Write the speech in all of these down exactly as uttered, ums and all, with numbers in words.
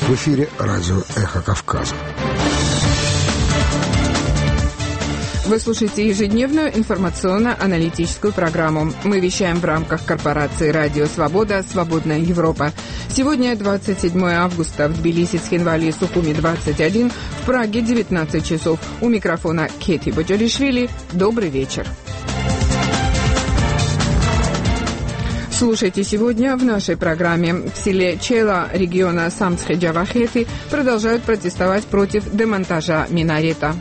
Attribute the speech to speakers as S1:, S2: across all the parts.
S1: В эфире радио «Эхо Кавказа».
S2: Вы слушаете ежедневную информационно-аналитическую программу. Мы вещаем в рамках корпорации «Радио Свобода. Свободная Европа». Сегодня двадцать седьмое августа. В Тбилиси, Цхинвали и Сухуми двадцать один. В Праге девятнадцать часов. У микрофона Кети Боджолишвили. Добрый вечер. Слушайте сегодня в нашей программе. В селе Чела региона Самсхе-Джавахеты продолжают протестовать против демонтажа минарета.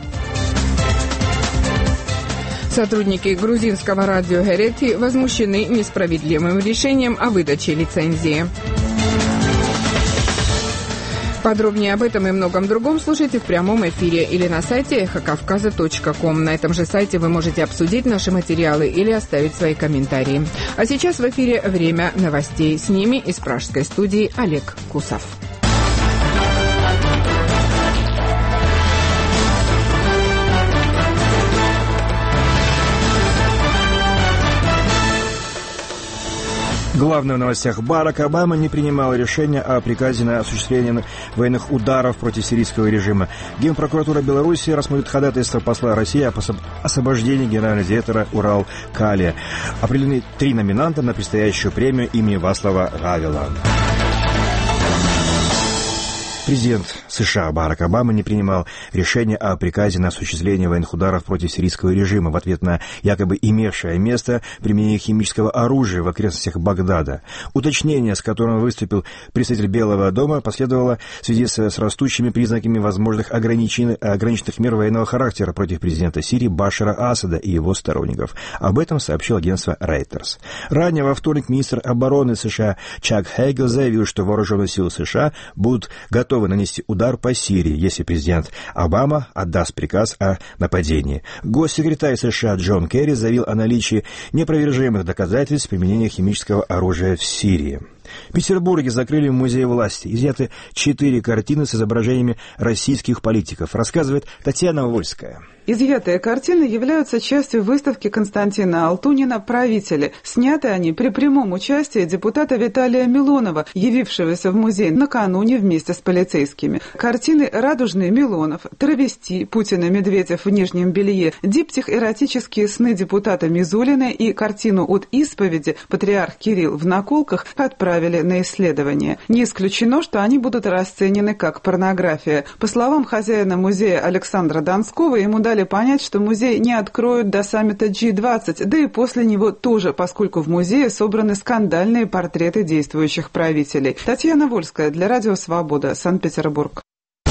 S2: Сотрудники грузинского радио Херети возмущены несправедливым решением о выдаче лицензии. Подробнее об этом и многом другом слушайте в прямом эфире или на сайте эхо кавказа точка ком. На этом же сайте вы можете обсудить наши материалы или оставить свои комментарии. А сейчас в эфире время новостей. С ними из пражской студии Олег Кусов.
S3: Главное в новостях. Барак Обама не принимал решения о приказе на осуществление военных ударов против сирийского режима. Генпрокуратура Беларуси рассмотрит ходатайство посла России о освобождении генерального директора Урал Калия. Определены три номинанта на предстоящую премию имени Вацлава Гавела. Президент США Барак Обама не принимал решения о приказе на осуществление военных ударов против сирийского режима в ответ на якобы имевшее место применение химического оружия в окрестностях Багдада. Уточнение, с которым выступил представитель Белого дома, последовало в связи с, с растущими признаками возможных ограничен... ограниченных мер военного характера против президента Сирии Башара Асада и его сторонников. Об этом сообщил агентство Reuters. Ранее во вторник министр обороны США Чак Хейгл заявил, что вооруженные силы США будут готовы нанести удар по Сирии, если президент Обама отдаст приказ о нападении. Госсекретарь США Джон Керри заявил о наличии неопровержимых доказательств применения химического оружия в Сирии. В Петербурге закрыли музей власти. Изъяты четыре картины с изображениями российских политиков. Рассказывает Татьяна Вольская.
S4: Изъятые картины являются частью выставки Константина Алтунина «Правители». Сняты они при прямом участии депутата Виталия Милонова, явившегося в музей накануне вместе с полицейскими. Картины «Радужный Милонов», «Травести», Путин и Медведев в нижнем белье, диптих «Эротические сны» депутата Мизулина и картину «От исповеди» патриарх Кирилл в наколках отправили на исследование. Не исключено, что они будут расценены как порнография. По словам хозяина музея Александра Донского, ему дали понять, что музей не откроют до саммита джи двадцать, да и после него тоже, поскольку в музее собраны скандальные портреты действующих правителей. Татьяна Вольская для Радио Свобода, Санкт-Петербург.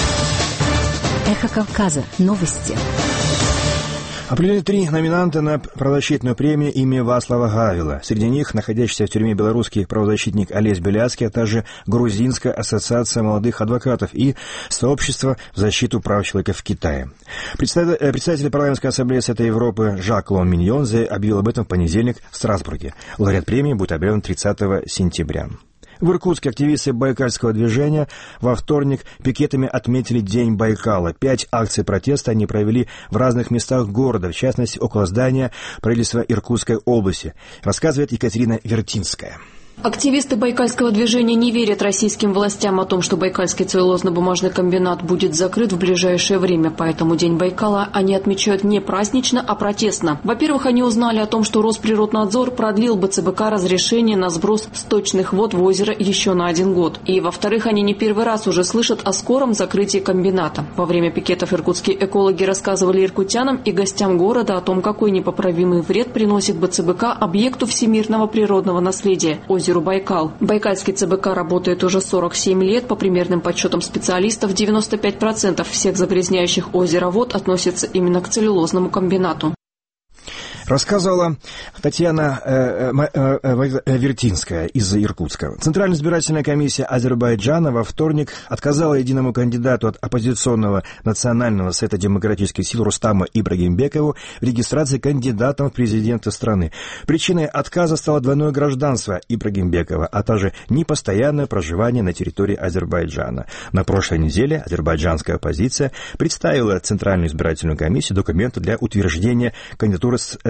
S5: Эхо Кавказа. Новости.
S3: Определены три номинанта на правозащитную премию имени Вацлава Гавела. Среди них находящийся в тюрьме белорусский правозащитник Олесь Беляцкий, а также Грузинская ассоциация молодых адвокатов и Сообщество в защиту прав человека в Китае. Председатель парламентской ассамблеи Совета Европы Жак Лон Миньон объявил об этом в понедельник в Страсбурге. Лауреат премии будет объявлен тридцатого сентября. В Иркутске активисты байкальского движения во вторник пикетами отметили День Байкала. Пять акций протеста они провели в разных местах города, в частности, около здания правительства Иркутской области, рассказывает Екатерина Вертинская.
S6: Активисты байкальского движения не верят российским властям о том, что Байкальский целлюлозно-бумажный комбинат будет закрыт в ближайшее время, поэтому День Байкала они отмечают не празднично, а протестно. Во-первых, они узнали о том, что Росприроднадзор продлил бэ цэ бэ ка разрешение на сброс сточных вод в озеро еще на один год. И, во-вторых, они не первый раз уже слышат о скором закрытии комбината. Во время пикетов иркутские экологи рассказывали иркутянам и гостям города о том, какой непоправимый вред приносит бэ цэ бэ ка объекту всемирного природного наследия – озеру Байкал. Байкальский цэ бэ ка работает уже сорок семь лет. По примерным подсчетам специалистов, девяносто пять процентов всех загрязняющих озеро вод относятся именно к целлюлозному комбинату.
S3: Рассказывала Татьяна э, э, э, Вертинская из Иркутска. Центральная избирательная комиссия Азербайджана во вторник отказала единому кандидату от оппозиционного Национального совета демократических сил Рустаму Ибрагимбекову в регистрации кандидатом в президенты страны. Причиной отказа стало двойное гражданство Ибрагимбекова, а также непостоянное проживание на территории Азербайджана. На прошлой неделе азербайджанская оппозиция представила Центральную избирательную комиссию документы для утверждения кандидатуры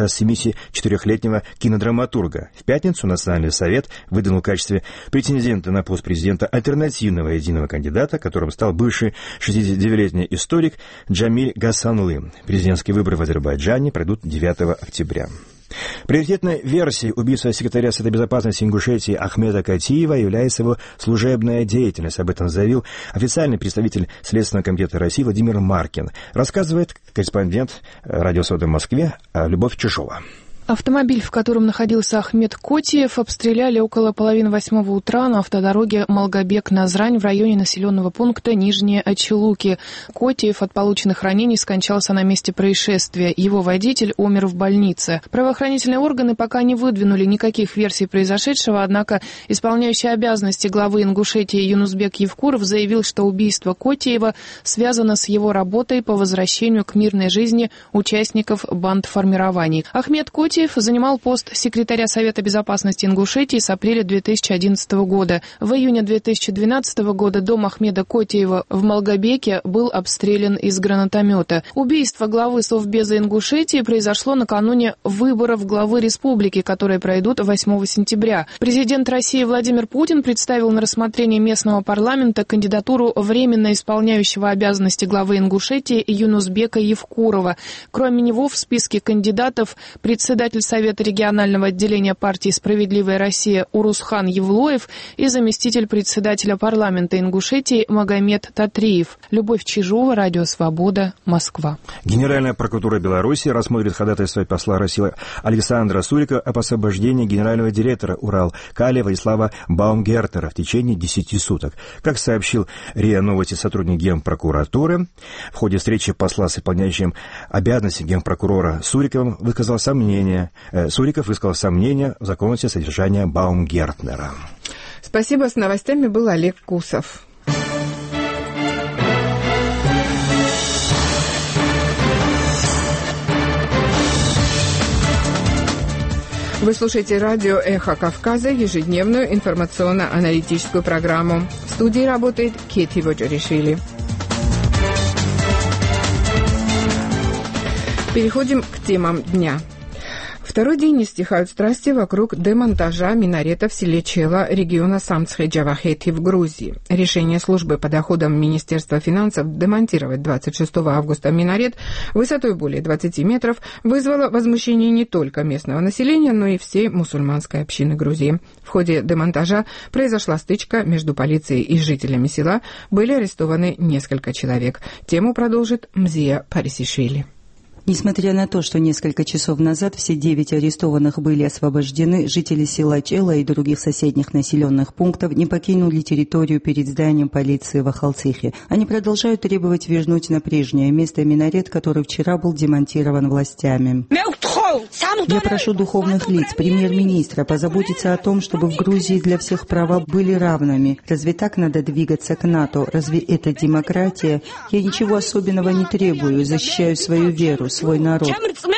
S3: семидесяти четырёхлетнего кинодраматурга. В пятницу Национальный совет выдвинул в качестве претендента на пост президента альтернативного единого кандидата, которым стал бывший шестидесятидевятилетний историк Джамиль Гасанлы. Президентские выборы в Азербайджане пройдут девятого октября. Приоритетной версией убийства секретаря Совета безопасности Ингушетии Ахмеда Котиева является его служебная деятельность. Об этом заявил официальный представитель Следственного комитета России Владимир Маркин. Рассказывает корреспондент Радио Свобода в Москве Любовь Чижова.
S7: Автомобиль, в котором находился Ахмед Котиев, обстреляли около половины восьмого утра на автодороге Малгобек-Назрань в районе населенного пункта Нижние Ачелуки. Котиев от полученных ранений скончался на месте происшествия. Его водитель умер в больнице. Правоохранительные органы пока не выдвинули никаких версий произошедшего, однако исполняющий обязанности главы Ингушетии Юнусбек Евкуров заявил, что убийство Котиева связано с его работой по возвращению к мирной жизни участников бандформирований. Ахмед Котиев занимал пост секретаря Совета безопасности Ингушетии с апреля две тысячи одиннадцатого года. В июне две тысячи двенадцатого года дом Ахмеда Котиева в Малгобеке был обстрелян из гранатомета. Убийство главы Совбеза Ингушетии произошло накануне выборов главы республики, которые пройдут восьмого сентября. Президент России Владимир Путин представил на рассмотрение местного парламента кандидатуру временно исполняющего обязанности главы Ингушетии Юнусбека Евкурова. Кроме него в списке кандидатов председатель Совета регионального отделения партии «Справедливая Россия» Урусхан Евлоев и заместитель председателя парламента Ингушетии Магомед Татриев. Любовь Чижова, Радио Свобода, Москва.
S3: Генеральная прокуратура Беларуси рассмотрит ходатайство посла России Александра Сурика об освобождении генерального директора Уралкали Владислава Баумгертнера в течение десяти суток. Как сообщил РИА Новости сотрудник Генпрокуратуры, в ходе встречи посла с исполняющим обязанности генпрокурора Суриковым высказал сомнение Суриков высказал сомнения в законности содержания Баумгертнера.
S2: Спасибо. С новостями был Олег Кусов. Вы слушаете радио «Эхо Кавказа», ежедневную информационно-аналитическую программу. В студии работает Кети Воджаришвили. Переходим к темам дня. Второй день не стихают страсти вокруг демонтажа минарета в селе Чела региона Самцхе-Джавахети в Грузии. Решение службы по доходам Министерства финансов демонтировать двадцать шестого августа минарет высотой более двадцати метров вызвало возмущение не только местного населения, но и всей мусульманской общины Грузии. В ходе демонтажа произошла стычка между полицией и жителями села. Были арестованы несколько человек. Тему продолжит Мзия Парисишвили.
S8: Несмотря на то, что несколько часов назад все девять арестованных были освобождены, жители села Чела и других соседних населенных пунктов не покинули территорию перед зданием полиции в Ахалцихе. Они продолжают требовать вернуть на прежнее место минарет, который вчера был демонтирован властями. Я прошу духовных лиц, премьер-министра, позаботиться о том, чтобы в Грузии для всех права были равными. Разве так надо двигаться к НАТО? Разве это демократия? Я ничего особенного не требую, защищаю свою веру, свой народ.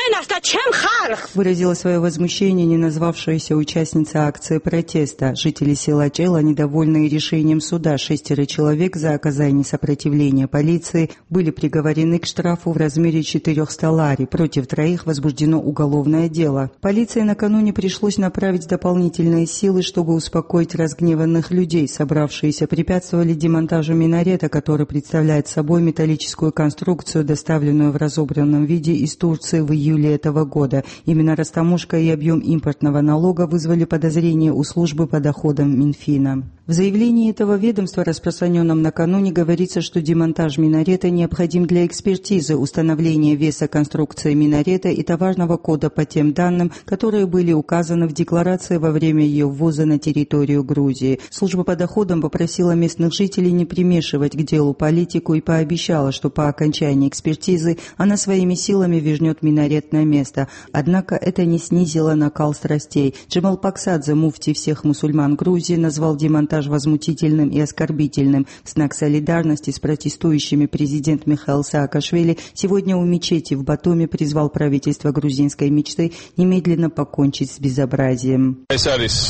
S8: Выразила свое возмущение не назвавшаяся участница акции протеста. Жители села Чела, недовольные решением суда, шестеро человек за оказание сопротивления полиции были приговорены к штрафу в размере четырехсот лари. Против троих возбуждено уголовное дело. Полиции накануне пришлось направить дополнительные силы, чтобы успокоить разгневанных людей. Собравшиеся препятствовали демонтажу минарета, который представляет собой металлическую конструкцию, доставленную в разобранном виде из Турции в июле этого года. Именно растаможка и объем импортного налога вызвали подозрения у службы по доходам Минфина. В заявлении этого ведомства, распространенном накануне, говорится, что демонтаж минарета необходим для экспертизы, установления веса конструкции минарета и товарного кода по тем данным, которые были указаны в декларации во время ее ввоза на территорию Грузии. Служба по доходам попросила местных жителей не примешивать к делу политику и пообещала, что по окончании экспертизы она своими силами вернет минарет на место. Однако это не снизило накал страстей. Джамал Паксадзе, муфти всех мусульман Грузии, назвал демонтаж возмутительным и оскорбительным. В знак солидарности с протестующими президент Михаил Саакашвили сегодня у мечети в Батуми призвал правительство грузинской мечты немедленно покончить с безобразием.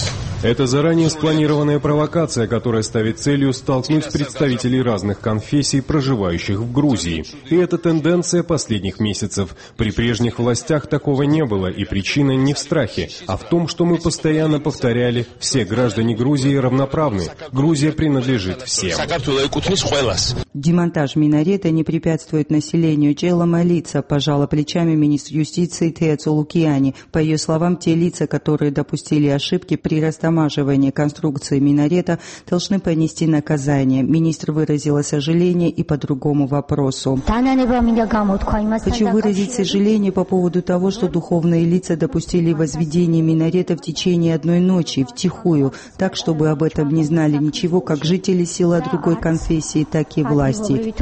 S9: Это заранее спланированная провокация, которая ставит целью столкнуть представителей разных конфессий, проживающих в Грузии. И это тенденция последних месяцев. При прежних властях такого не было, и причина не в страхе, а в том, что мы постоянно повторяли: все граждане Грузии равноправны. Грузия принадлежит всем.
S8: Демонтаж минарета не препятствует населению Джела молиться, пожала плечами министр юстиции Тея Цулукиани. По ее словам, те лица, которые допустили ошибки при растамаживании конструкции минарета, должны понести наказание. Министр выразила сожаление и по другому вопросу. Хочу выразить сожаление по поводу того, что духовные лица допустили возведение минарета в течение одной ночи, втихую, так, чтобы об этом не знали ничего, как жители села другой конфессии, так и власти,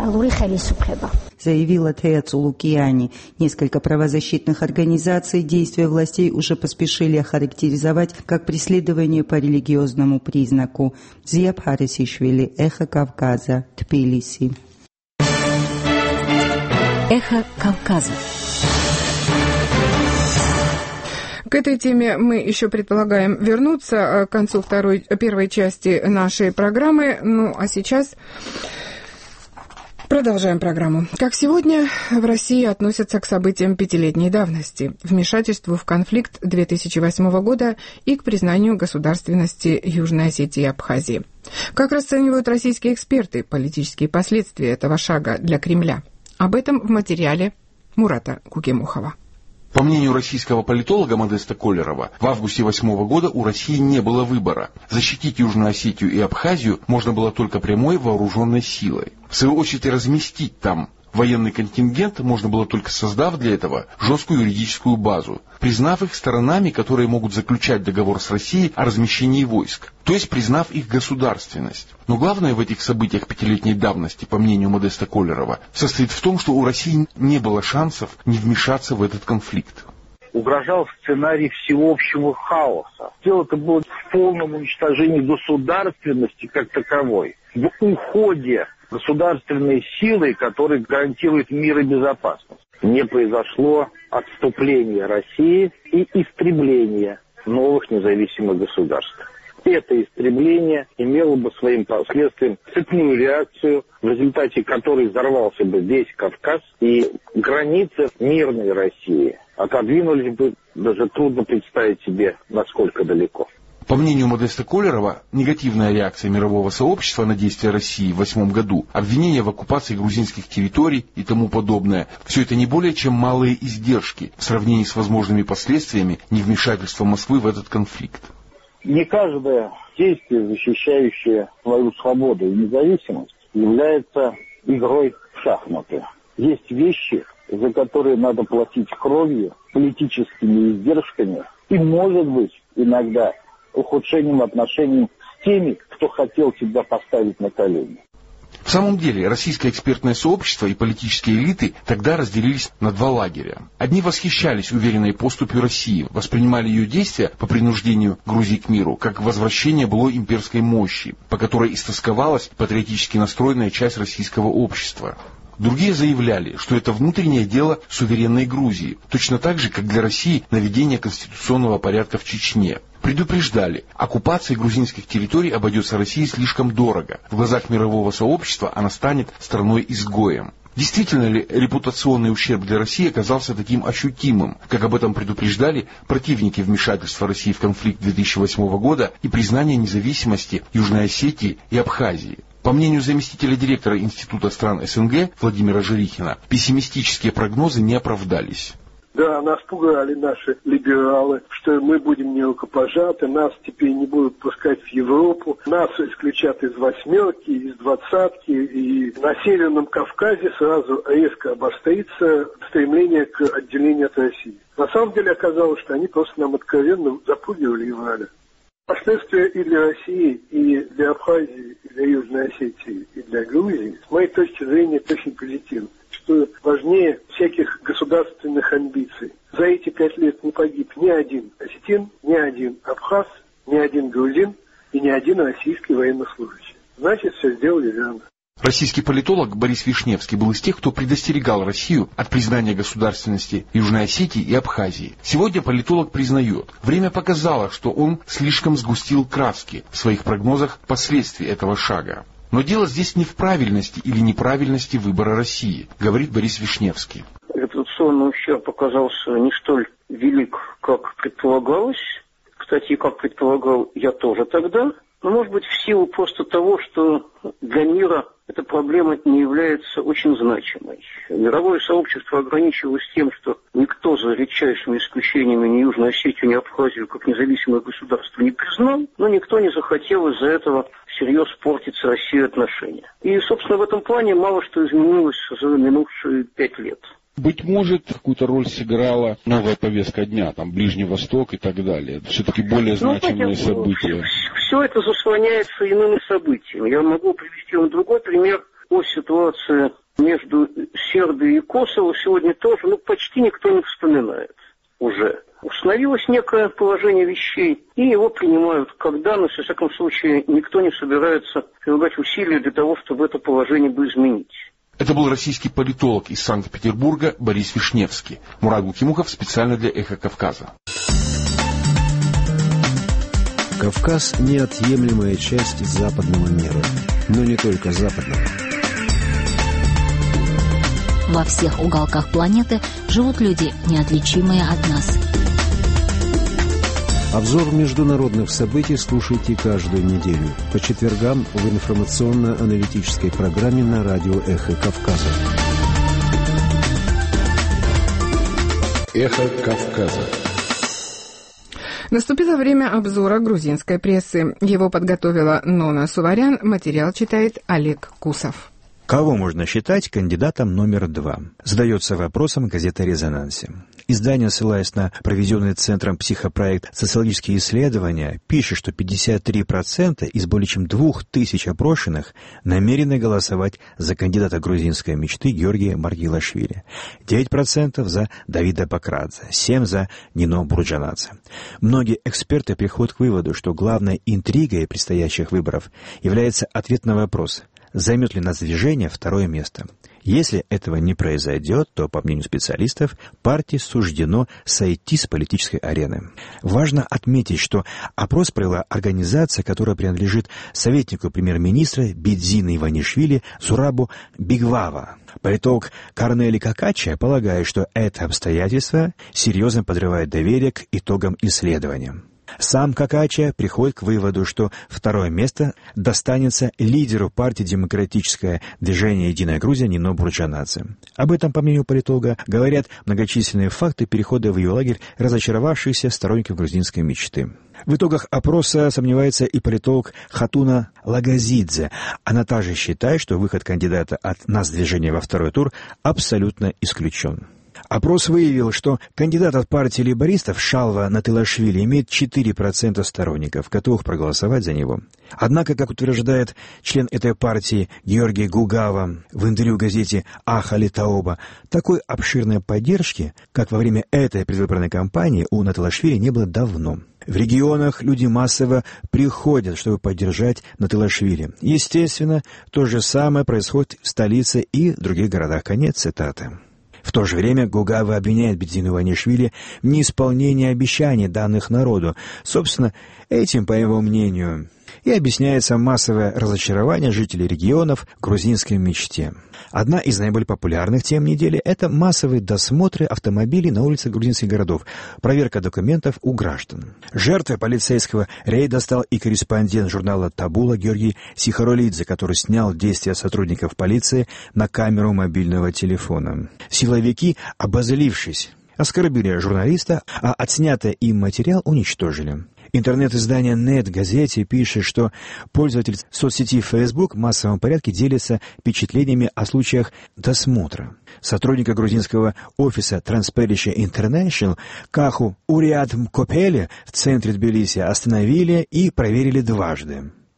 S8: заявила Тея Цулукиани. Несколько правозащитных организаций действия властей уже поспешили охарактеризовать как преследование по религиозному признаку. Зия Бхарисишвили, Эхо Кавказа, Тбилиси.
S5: Эхо Кавказа.
S2: К этой теме мы еще предполагаем вернуться к концу второй, первой части нашей программы. Ну, а сейчас продолжаем программу. Как сегодня в России относятся к событиям пятилетней давности, вмешательству в конфликт две тысячи восьмого года и к признанию государственности Южной Осетии и Абхазии? Как расценивают российские эксперты политические последствия этого шага для Кремля? Об этом в материале Мурата Кукимухова.
S10: По мнению российского политолога Модеста Колерова, в августе восьмого года у России не было выбора. Защитить Южную Осетию и Абхазию можно было только прямой вооруженной силой. В свою очередь, разместить там военный контингент можно было только создав для этого жесткую юридическую базу, признав их сторонами, которые могут заключать договор с Россией о размещении войск, то есть признав их государственность. Но главное в этих событиях пятилетней давности, по мнению Модеста Колерова, состоит в том, что у России не было шансов не вмешаться в этот конфликт.
S11: Угрожал сценарий всеобщего хаоса. Дело это было в полном уничтожении государственности как таковой, в уходе государственной силой, которая гарантирует мир и безопасность. Не произошло отступление России и истребление новых независимых государств. Это истребление имело бы своим последствием цепную реакцию, в результате которой взорвался бы весь Кавказ, и границы мирной России отодвинулись бы, даже трудно представить себе, насколько далеко.
S10: По мнению Модеста Колерова, негативная реакция мирового сообщества на действия России в восьмом году, обвинения в оккупации грузинских территорий и тому подобное, все это не более чем малые издержки в сравнении с возможными последствиями невмешательства Москвы в этот конфликт.
S11: Не каждое действие, защищающее свою свободу и независимость, является игрой в шахматы. Есть вещи, за которые надо платить кровью, политическими издержками и, может быть, иногда ухудшением отношений с теми, кто хотел тебя поставить на колени.
S10: В самом деле, российское экспертное сообщество и политические элиты тогда разделились на два лагеря. Одни восхищались уверенной поступью России, воспринимали ее действия по принуждению Грузии к миру как возвращение былой имперской мощи, по которой истосковалась патриотически настроенная часть российского общества. Другие заявляли, что это внутреннее дело суверенной Грузии, точно так же, как для России наведение конституционного порядка в Чечне. Предупреждали, оккупация грузинских территорий обойдется России слишком дорого. В глазах мирового сообщества она станет страной-изгоем. Действительно ли репутационный ущерб для России оказался таким ощутимым, как об этом предупреждали противники вмешательства России в конфликт две тысячи восьмого года и признания независимости Южной Осетии и Абхазии? По мнению заместителя директора Института стран СНГ Владимира Жирихина, пессимистические прогнозы не оправдались.
S12: Да, нас пугали наши либералы, что мы будем нерукопожаты, нас теперь не будут пускать в Европу, нас исключат из восьмерки, из двадцатки, и на Северном Кавказе сразу резко обострится стремление к отделению от России. На самом деле оказалось, что они просто нам откровенно запугивали и врали. Последствия и для России, и для Абхазии, и для Южной Осетии, и для Грузии, с моей точки зрения, очень позитивны. Что важнее всяких государственных амбиций. За эти пять лет не погиб ни один осетин, ни один абхаз, ни один грузин и ни один российский военнослужащий. Значит, все сделали верно.
S10: Российский политолог Борис Вишневский был из тех, кто предостерегал Россию от признания государственности Южной Осетии и Абхазии. Сегодня политолог признает, время показало, что он слишком сгустил краски в своих прогнозах последствий этого шага. Но дело здесь не в правильности или неправильности выбора России, говорит Борис Вишневский.
S13: Репутационный ущерб оказался не столь велик, как предполагалось. Кстати, как предполагал я тоже тогда. Но, может быть, в силу просто того, что для мира эта проблема не является очень значимой. Мировое сообщество ограничивалось тем, что никто, за редчайшими исключениями, ни Южную Осетию, ни Абхазию как независимое государство не признал, но никто не захотел из-за этого всерьез портить с Россией отношения. И, собственно, в этом плане мало что изменилось за минувшие пять лет.
S14: Быть может, какую-то роль сыграла новая повестка дня, там, Ближний Восток и так далее. Все-таки более значимые ну, события.
S13: Все это заслоняется иными событиями. Я могу привести вам другой пример о ситуации между Сербией и Косово. Сегодня тоже, ну, почти никто не вспоминает уже. Установилось некое положение вещей, и его принимают когда, но, во всяком случае, никто не собирается прилагать усилия для того, чтобы это положение бы изменить.
S10: Это был российский политолог из Санкт-Петербурга Борис Вишневский. Мурат Гукимухов специально для «Эхо Кавказа».
S15: Кавказ – неотъемлемая часть западного мира, но не только западного.
S5: Во всех уголках планеты живут люди, неотличимые от нас.
S15: Обзор международных событий слушайте каждую неделю по четвергам в информационно-аналитической программе на радио «Эхо Кавказа».
S1: «Эхо Кавказа».
S2: Наступило время обзора грузинской прессы. Его подготовила Нона Суварян. Материал читает Олег Кусов.
S3: Кого можно считать кандидатом номер два? Задается вопросом газета «Резонансе». Издание, ссылаясь на проведенный Центром психопроект «Социологические исследования», пишет, что пятьдесят три процента из более чем двух тысяч опрошенных намерены голосовать за кандидата грузинской мечты Георгия Маргилашвили, девять процентов за Давида Бакрадзе, семь процентов за Нино Бурджанадзе. Многие эксперты приходят к выводу, что главной интригой предстоящих выборов является ответ на вопрос – займет ли нацдвижение второе место. Если этого не произойдет, то, по мнению специалистов, партии суждено сойти с политической арены. Важно отметить, что опрос провела организация, которая принадлежит советнику премьер-министра Бидзина Иванишвили Зурабу Бигвава. Политолог Корнели Какача полагает, что это обстоятельство серьезно подрывает доверие к итогам исследования. Сам Какача приходит к выводу, что второе место достанется лидеру партии «Демократическое движение «Единая Грузия» Нино Бурджанадзе. Об этом, по мнению политолога, говорят многочисленные факты перехода в ее лагерь разочаровавшихся сторонников грузинской мечты. В итогах опроса сомневается и политолог Хатуна Лагазидзе. Она также считает, что выход кандидата от нацдвижения во второй тур абсолютно исключен. Опрос выявил, что кандидат от партии лейбористов Шалва Натылашвили имеет четыре процента сторонников, готовых проголосовать за него. Однако, как утверждает член этой партии Георгий Гугава в интервью газете «Ахали Таоба», такой обширной поддержки, как во время этой предвыборной кампании, у Натылашвили не было давно. В регионах люди массово приходят, чтобы поддержать Натылашвили. Естественно, то же самое происходит в столице и в других городах. Конец цитаты. В то же время Гугава обвиняет Бидзину Иванишвили в неисполнении обещаний, данных народу. Собственно, этим, по его мнению, и объясняется массовое разочарование жителей регионов в грузинской мечте. Одна из наиболее популярных тем недели – это массовые досмотры автомобилей на улицах грузинских городов, проверка документов у граждан. Жертвой полицейского рейда стал и корреспондент журнала «Табула» Георгий Сихаролидзе, который снял действия сотрудников полиции на камеру мобильного телефона. Силовики, обозлившись, оскорбили журналиста, а отснятый им материал уничтожили. Интернет-издание «Нет-газете» пишет, что пользователь соцсети Facebook в массовом порядке делится впечатлениями о случаях досмотра. Сотрудника грузинского офиса Transparency International Каху Уриат Мкопеле в центре Тбилиси остановили и проверили дважды.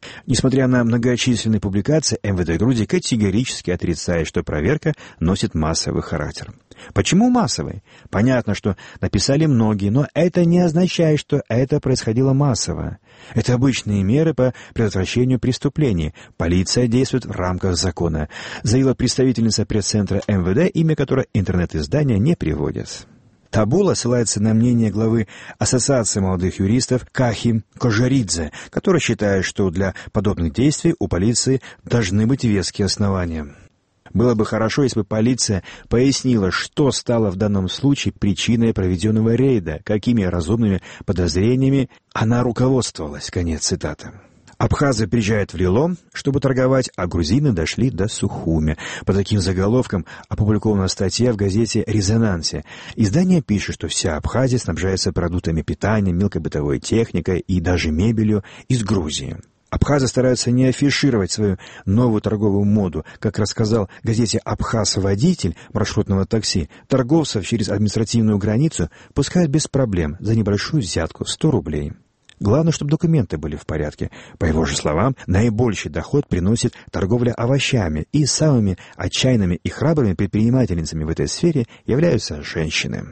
S3: Несмотря на многочисленные публикации, эм вэ дэ Грузии категорически отрицает, что проверка носит массовый характер. Почему массовый? Понятно, что написали многие, но это не означает, что это происходило массово. Это обычные меры по предотвращению преступлений. Полиция действует в рамках закона, заявила представительница пресс-центра эм вэ дэ, имя которой интернет-издания не приводит. Табула ссылается на мнение главы Ассоциации молодых юристов Кахи Кожаридзе, который считает, что для подобных действий у полиции должны быть веские основания. Было бы хорошо, если бы полиция пояснила, что стало в данном случае причиной проведенного рейда, какими разумными подозрениями она руководствовалась. Конец цитаты. Абхазы приезжают в Рило, чтобы торговать, а грузины дошли до Сухуми. По таким заголовкам опубликована статья в газете «Резонансе». Издание пишет, что вся Абхазия снабжается продуктами питания, мелкой бытовой техникой и даже мебелью из Грузии. Абхазы стараются не афишировать свою новую торговую моду. Как рассказал газете «Абхаз-водитель» маршрутного такси, торговцев через административную границу пускают без проблем за небольшую взятку сто рублей. Главное, чтобы документы были в порядке. По его же словам, наибольший доход приносит торговля овощами, и самыми отчаянными и храбрыми предпринимательницами в этой сфере являются женщины.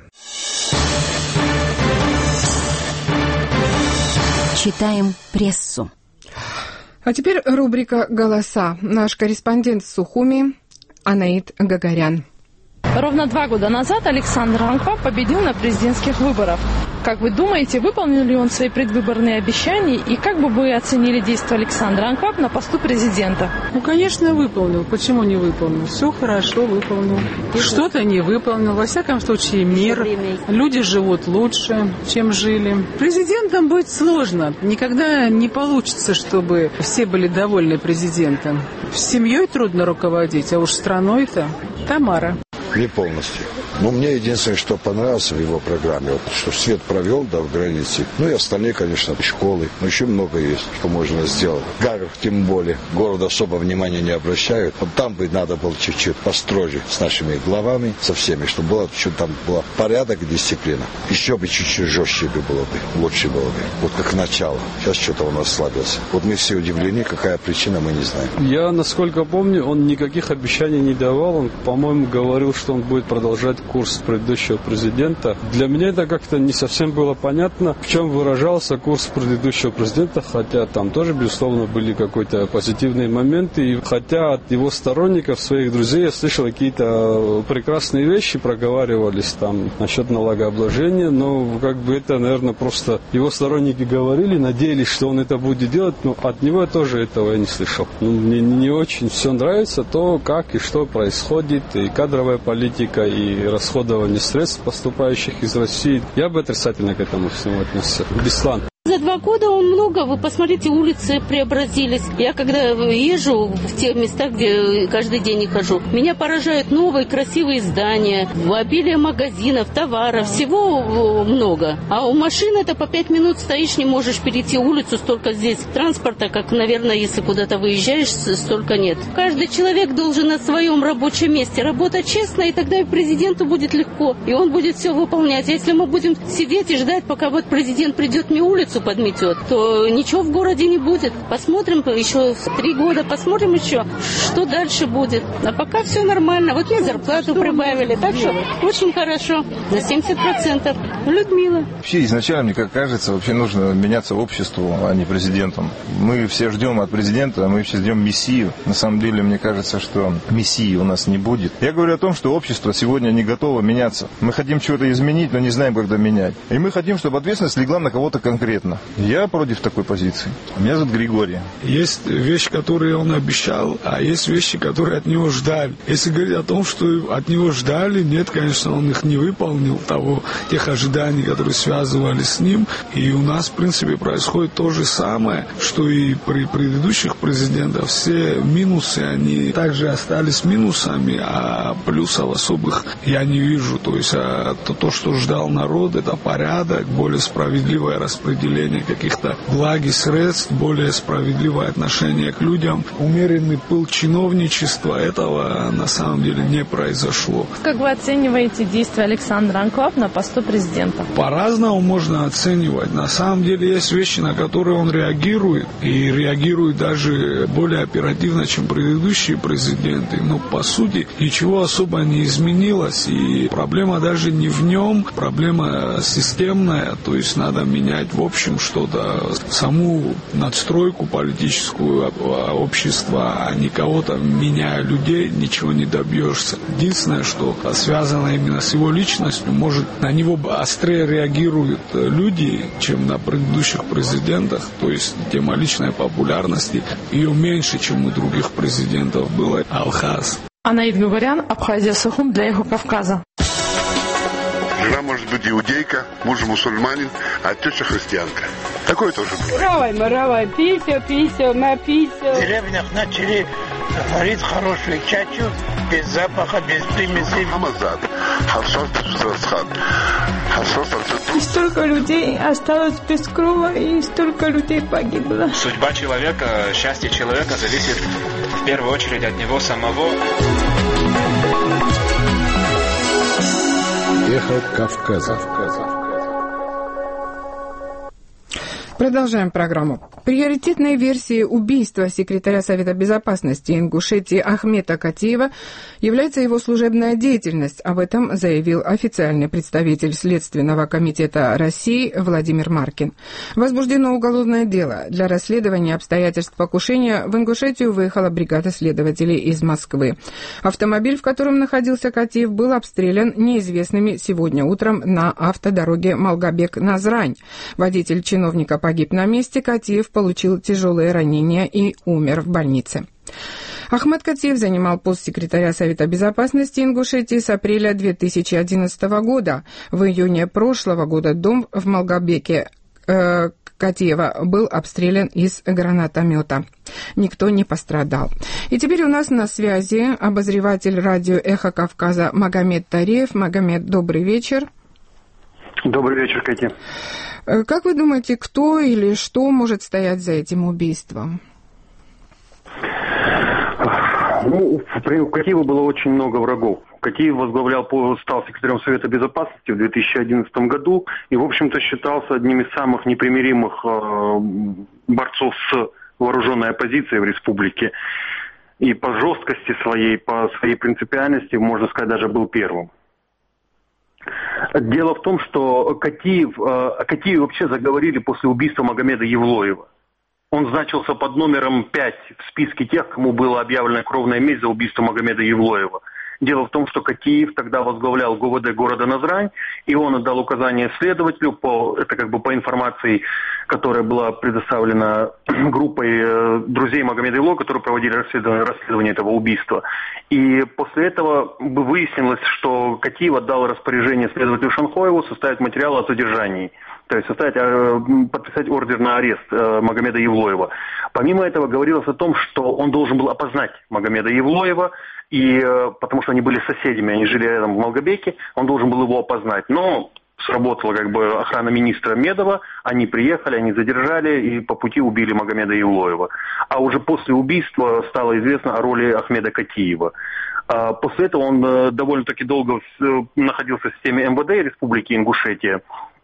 S5: Читаем прессу.
S2: А теперь рубрика «Голоса». Наш корреспондент в Сухуми Анаит Гагарян.
S16: Ровно два года назад Александр Ангпап победил на президентских выборах. Как вы думаете, выполнил ли он свои предвыборные обещания, и как бы вы оценили действия Александра Ангпап на посту президента?
S17: Ну, конечно, выполнил. Почему не выполнил? Все хорошо выполнил. Что-то не выполнил. Во всяком случае, мир. Люди живут лучше, чем жили. Президентом быть сложно. Никогда не получится, чтобы все были довольны президентом. Семьей трудно руководить, а уж страной-то. Тамара.
S1: Не полностью. Но мне единственное, что понравилось в его программе, вот, что свет провел, да, в границе. Ну и остальные, конечно, школы. Но еще много есть, что можно сделать. Гагах, тем более, город особо внимания не обращают. Вот там бы надо было чуть-чуть построже с нашими главами, со всеми, чтобы было, что там был порядок и дисциплина. Еще бы чуть-чуть жестче бы было бы, лучше было бы. Вот как начало. Сейчас что-то он ослабился. Вот мы все удивлены, какая причина, мы не знаем.
S18: Я, насколько помню, он никаких обещаний не давал. Он, по-моему, говорил, что он будет продолжать курс предыдущего президента. Для меня это как-то не совсем было понятно, в чем выражался курс предыдущего президента, хотя там тоже, безусловно, были какие-то позитивные моменты. И хотя от его сторонников, своих друзей, я слышал, какие-то прекрасные вещи проговаривались там насчет налогообложения, но как бы это, наверное, просто его сторонники говорили, надеялись, что он это будет делать, но от него я тоже этого я не слышал. Ну, мне не очень все нравится, то, как и что происходит, и кадровая политика, и расходование средств, поступающих из России. Я бы отрицательно к этому всему отнесся. Беслан.
S19: За два года он много, вы посмотрите, улицы преобразились. Я когда езжу в те места, где каждый день не хожу, меня поражают новые красивые здания, обилие магазинов, товаров, всего много. А у машин это по пять минут стоишь, не можешь перейти улицу, столько здесь транспорта, как, наверное, если куда-то выезжаешь, столько нет. Каждый человек должен на своем рабочем месте работать честно, и тогда и президенту будет легко, и он будет все выполнять. А если мы будем сидеть и ждать, пока вот президент придет мне улицу подметет, то ничего в городе не будет. Посмотрим еще три года, посмотрим еще, что дальше будет. А пока все нормально. Вот мне зарплату прибавили, так что очень хорошо. На семьдесят процентов. Людмила.
S20: Вообще изначально, мне как кажется, вообще нужно меняться обществу, а не президентом. Мы все ждем от президента, мы все ждем мессию. На самом деле, мне кажется, что мессии у нас не будет. Я говорю о том, что общество сегодня не готово меняться. Мы хотим чего-то изменить, но не знаем, когда менять. И мы хотим, чтобы ответственность легла на кого-то конкретно. Я против такой позиции. Меня зовут Григорий.
S21: Есть вещи, которые он обещал, а есть вещи, которые от него ждали. Если говорить о том, что от него ждали, нет, конечно, он их не выполнил, того, тех ожиданий, которые связывались с ним. И у нас, в принципе, происходит то же самое, что и при предыдущих президентах. Все минусы, они также остались минусами, а плюсов особых я не вижу. То есть а то, то, что ждал народ, это порядок, более справедливое распределение каких-то благ и средств, более справедливое отношение к людям. Умеренный пыл чиновничества, этого на самом деле не произошло.
S16: Как вы оцениваете действия Александра Ангпап на посту президента? президента?
S21: По-разному можно оценивать. На самом деле есть вещи, на которые он реагирует, и реагирует даже более оперативно, чем предыдущие президенты. Но, по сути, ничего особо не изменилось, и проблема даже не в нем, проблема системная, то есть надо менять в общем что-то, саму надстройку политическую общества, а не кого-то, меняя людей, ничего не добьешься. Единственное, что связано именно с его личностью, может, на него острее реагируют люди, чем на предыдущих президентах, то есть тема личной популярности, ее меньше, чем у других президентов было. Алхаз.
S16: Анаид Габарян, Абхазия Сухум для Эхо Кавказа.
S4: Жена может быть иудейка, муж мусульманин, а теща христианка. Такое тоже бывает.
S22: Равай, маравай, пися, пися, напися.
S23: В деревнях начали варить хорошую чачу, без запаха, без примесей.
S4: Хамазад, харшот, срасхат, харшот,
S22: и столько людей осталось без крова, и столько людей погибло.
S24: Судьба человека, счастье человека зависит в первую очередь от него самого.
S15: Эхо Кавказа.
S2: Продолжаем программу. Приоритетной версией убийства секретаря Совета Безопасности Ингушетии Ахмета Катиева является его служебная деятельность. Об этом заявил официальный представитель Следственного комитета России Владимир Маркин. Возбуждено уголовное дело. Для расследования обстоятельств покушения в Ингушетию выехала бригада следователей из Москвы. Автомобиль, в котором находился Катиев, был обстрелян неизвестными сегодня утром на автодороге Малгобек-Назрань. Водитель чиновника погиб на месте, Катиев получил тяжелые ранения и умер в больнице. Ахмет Катиев занимал пост секретаря Совета Безопасности Ингушетии с апреля две тысячи одиннадцатого года. В июне прошлого года дом в Малгобеке э, Катиева был обстрелян из гранатомета. Никто не пострадал. И теперь у нас на связи обозреватель радио «Эхо Кавказа» Магомед Тареев. Магомед, добрый вечер.
S25: Добрый вечер, Катя.
S2: Как вы думаете, кто или что может стоять за этим убийством?
S25: Ну, у Катиева было очень много врагов. Катиев возглавлял, стал секретарем Совета Безопасности в две тысячи одиннадцатом году и, в общем-то, считался одним из самых непримиримых борцов с вооруженной оппозицией в республике. И по жесткости своей, по своей принципиальности, можно сказать, даже был первым. Дело в том, что Катиев, о Катиеве вообще заговорили после убийства Магомеда Евлоева. Он значился под номером пять в списке тех, кому была объявлена кровная месть за убийство Магомеда Евлоева. Дело в том, что Катиев тогда возглавлял ГУВД города Назрань, и он отдал указание следователю, по, это как бы по информации, которая была предоставлена группой друзей Магомеда Евлоева, которые проводили расследование, расследование этого убийства. И после этого выяснилось, что Катиев отдал распоряжение следователю Шанхоеву составить материал о задержании. То есть составить, подписать ордер на арест Магомеда Евлоева. Помимо этого говорилось о том, что он должен был опознать Магомеда Евлоева, и, потому что они были соседями, они жили рядом в Малгобеке, он должен был его опознать. Но сработала как бы охрана министра Медова, они приехали, они задержали и по пути убили Магомеда Евлоева. А уже после убийства стало известно о роли Ахмеда Катиева. После этого он довольно-таки долго находился в системе эм вэ дэ Республики Ингушетия.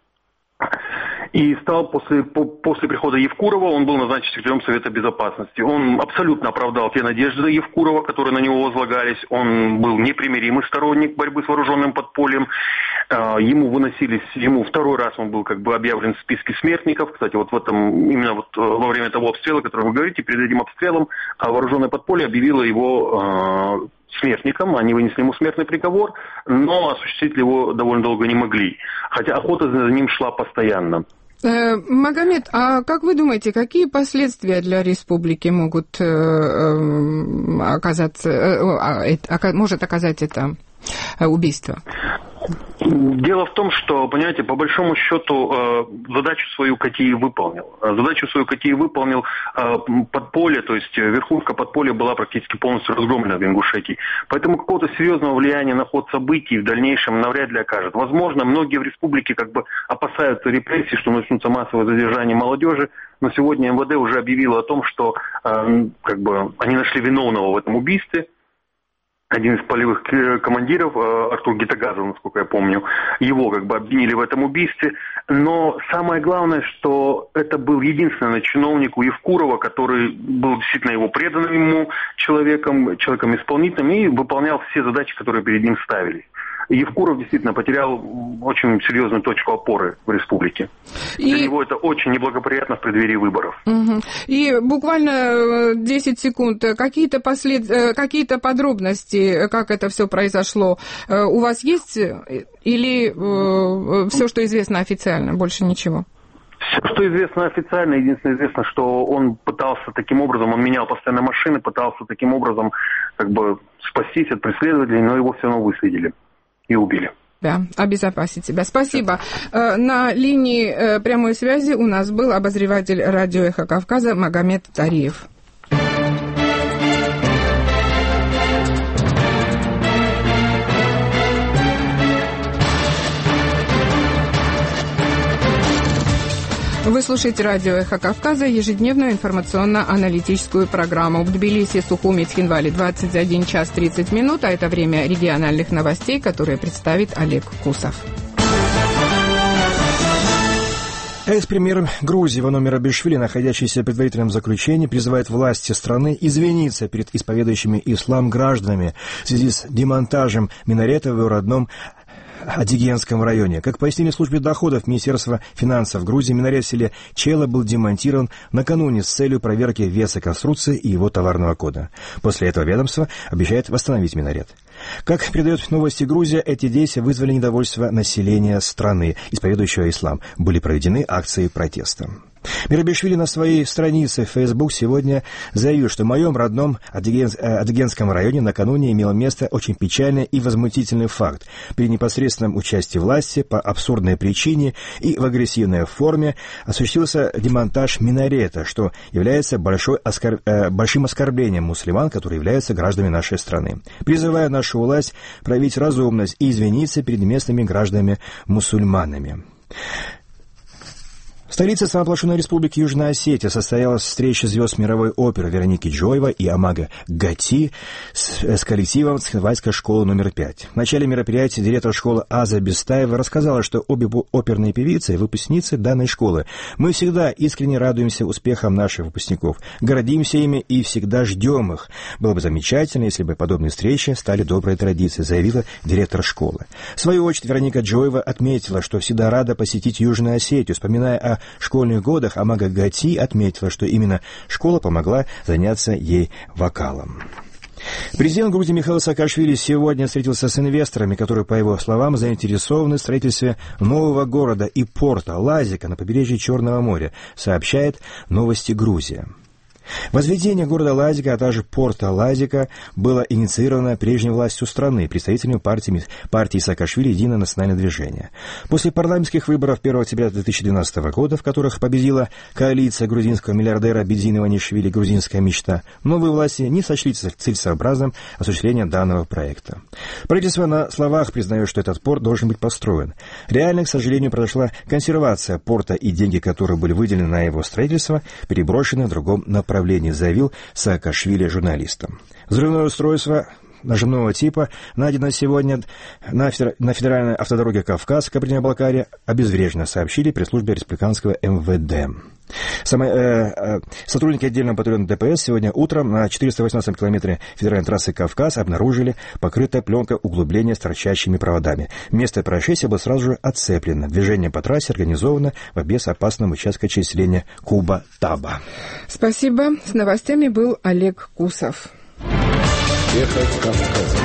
S25: И стал после, по, после прихода Евкурова, он был назначен секретарем Совета Безопасности. Он абсолютно оправдал те надежды Евкурова, которые на него возлагались. Он был непримиримый сторонник борьбы с вооруженным подпольем. Ему выносились, ему второй раз он был как бы объявлен в списке смертников. Кстати, вот в этом, именно вот во время того обстрела, о котором вы говорите, перед этим обстрелом, вооруженное подполье объявило его смертником, они вынесли ему смертный приговор, но осуществить его довольно долго не могли. Хотя охота за ним шла постоянно.
S2: Э, Магомед, а как вы думаете, какие последствия для республики могут э, э, оказаться, э, э, может оказать это убийство?
S25: Дело в том, что, понимаете, по большому счету задачу свою Катиев выполнил. Задачу свою Катиев выполнил подполье, то есть верхушка подполья была практически полностью разгромлена в Ингушетии. Поэтому какого-то серьезного влияния на ход событий в дальнейшем навряд ли окажет. Возможно, многие в республике как бы опасаются репрессий, что начнутся массовые задержания молодежи, но сегодня эм вэ дэ уже объявило о том, что как бы они нашли виновного в этом убийстве. один из полевых командиров, Артур Гитагазов, насколько я помню, его как бы обвинили в этом убийстве. Но самое главное, что это был единственный чиновник у Евкурова, который был действительно его преданным ему человеком, человеком исполнительным и выполнял все задачи, которые перед ним ставились. Евкуров действительно потерял очень серьезную точку опоры в республике. И... Для него это очень неблагоприятно в преддверии выборов.
S2: Угу. И буквально десять секунд. Какие-то, послед... Какие-то подробности, как это все произошло, у вас есть? Или все, что известно официально, больше ничего?
S25: Все, что известно официально, единственное известно, что он пытался таким образом, он менял постоянно машины, пытался таким образом как бы спастись от преследователей, но его все равно выследили и убили.
S2: Да, обезопасить себя. Спасибо. На линии прямой связи у нас был обозреватель радио «Эхо Кавказа» Магомед Тариев. Вы слушаете радио «Эхо Кавказа», ежедневную информационно-аналитическую программу. В Тбилиси, Сухуми, Цхинвали двадцать один час тридцать минут, а это время региональных новостей, которые представит Олег Кусов.
S3: Экс-премьер Грузии Ивано Мерабишвили, находящийся в предварительном заключении, призывает власти страны извиниться перед исповедующими ислам гражданами в связи с демонтажем минарета в его родном Адыгенском районе. Как пояснили в службе доходов Министерства финансов Грузии, минарет в селе Чела был демонтирован накануне с целью проверки веса конструкции и его товарного кода. После этого ведомство обещает восстановить минарет. Как передает новости Грузия, эти действия вызвали недовольство населения страны, исповедующего ислам. Были проведены акции протеста. Мерабишвили на своей странице в Facebook сегодня заявил, что в моем родном Адыген... Адыгенском районе накануне имел место очень печальный и возмутительный факт. При непосредственном участии власти по абсурдной причине и в агрессивной форме осуществился демонтаж минарета, что является большой оскор... большим оскорблением мусульман, которые являются гражданами нашей страны. Призывая нашу власть проявить разумность и извиниться перед местными гражданами-мусульманами. В столице самоположенной республики Южная Осетия состоялась встреча звезд мировой оперы Вероники Джоева и Амага Гати с, с коллективом Цхинвальской школы номер пять. В начале мероприятия директор школы Аза Бестаева рассказала, что обе оперные певицы и выпускницы данной школы. Мы всегда искренне радуемся успехам наших выпускников, гордимся ими и всегда ждем их. Было бы замечательно, если бы подобные встречи стали доброй традицией, заявила директор школы. В свою очередь Вероника Джоева отметила, что всегда рада посетить Южную Осетию, вспоминая о В школьных годах Амага Гати отметила, что именно школа помогла заняться ей вокалом. Президент Грузии Михаил Саакашвили сегодня встретился с инвесторами, которые, по его словам, заинтересованы в строительстве нового города и порта Лазика на побережье Черного моря, сообщает «Новости Грузия». Возведение города Лазика, а также порта Лазика было инициировано прежней властью страны, представителями партии, партии Саакашвили «Единое национальное движение». После парламентских выборов первого октября две тысячи двенадцатого года, в которых победила коалиция грузинского миллиардера Бедзина Иванишвили «Грузинская мечта», новые власти не сочли целесообразным осуществление данного проекта. Правительство на словах признает, что этот порт должен быть построен. Реально, к сожалению, произошла консервация порта, и деньги, которые были выделены на его строительство, переброшены в другом направлении, заявил Саакашвили журналистам. Взрывное устройство нажимного типа найдено сегодня на, федер... на федеральной автодороге Кавказ, Кабардино-Балкария, обезврежено, сообщили пресс-службе республиканского эм вэ дэ. Само, э, э, сотрудники отдельного батальона дэ пэ эс сегодня утром на четыреста восемнадцатом километре федеральной трассы Кавказ обнаружили покрытое пленкой углубление с торчащими проводами. Место происшествия было сразу же отцеплено. Движение по трассе организовано в безопасном участке числения Куба-Таба.
S2: Спасибо. С новостями был Олег Кусов.
S6: Эхо Кавказа.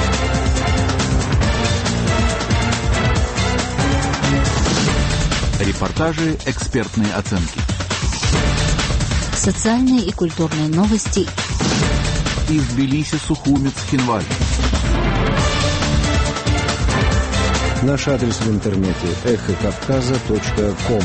S6: Репортажи, экспертные оценки.
S5: Социальные и культурные новости.
S6: Из Тбилиси, Сухуми, Цхинвали.
S15: Наш адрес в интернете эхо кавказа точка ком.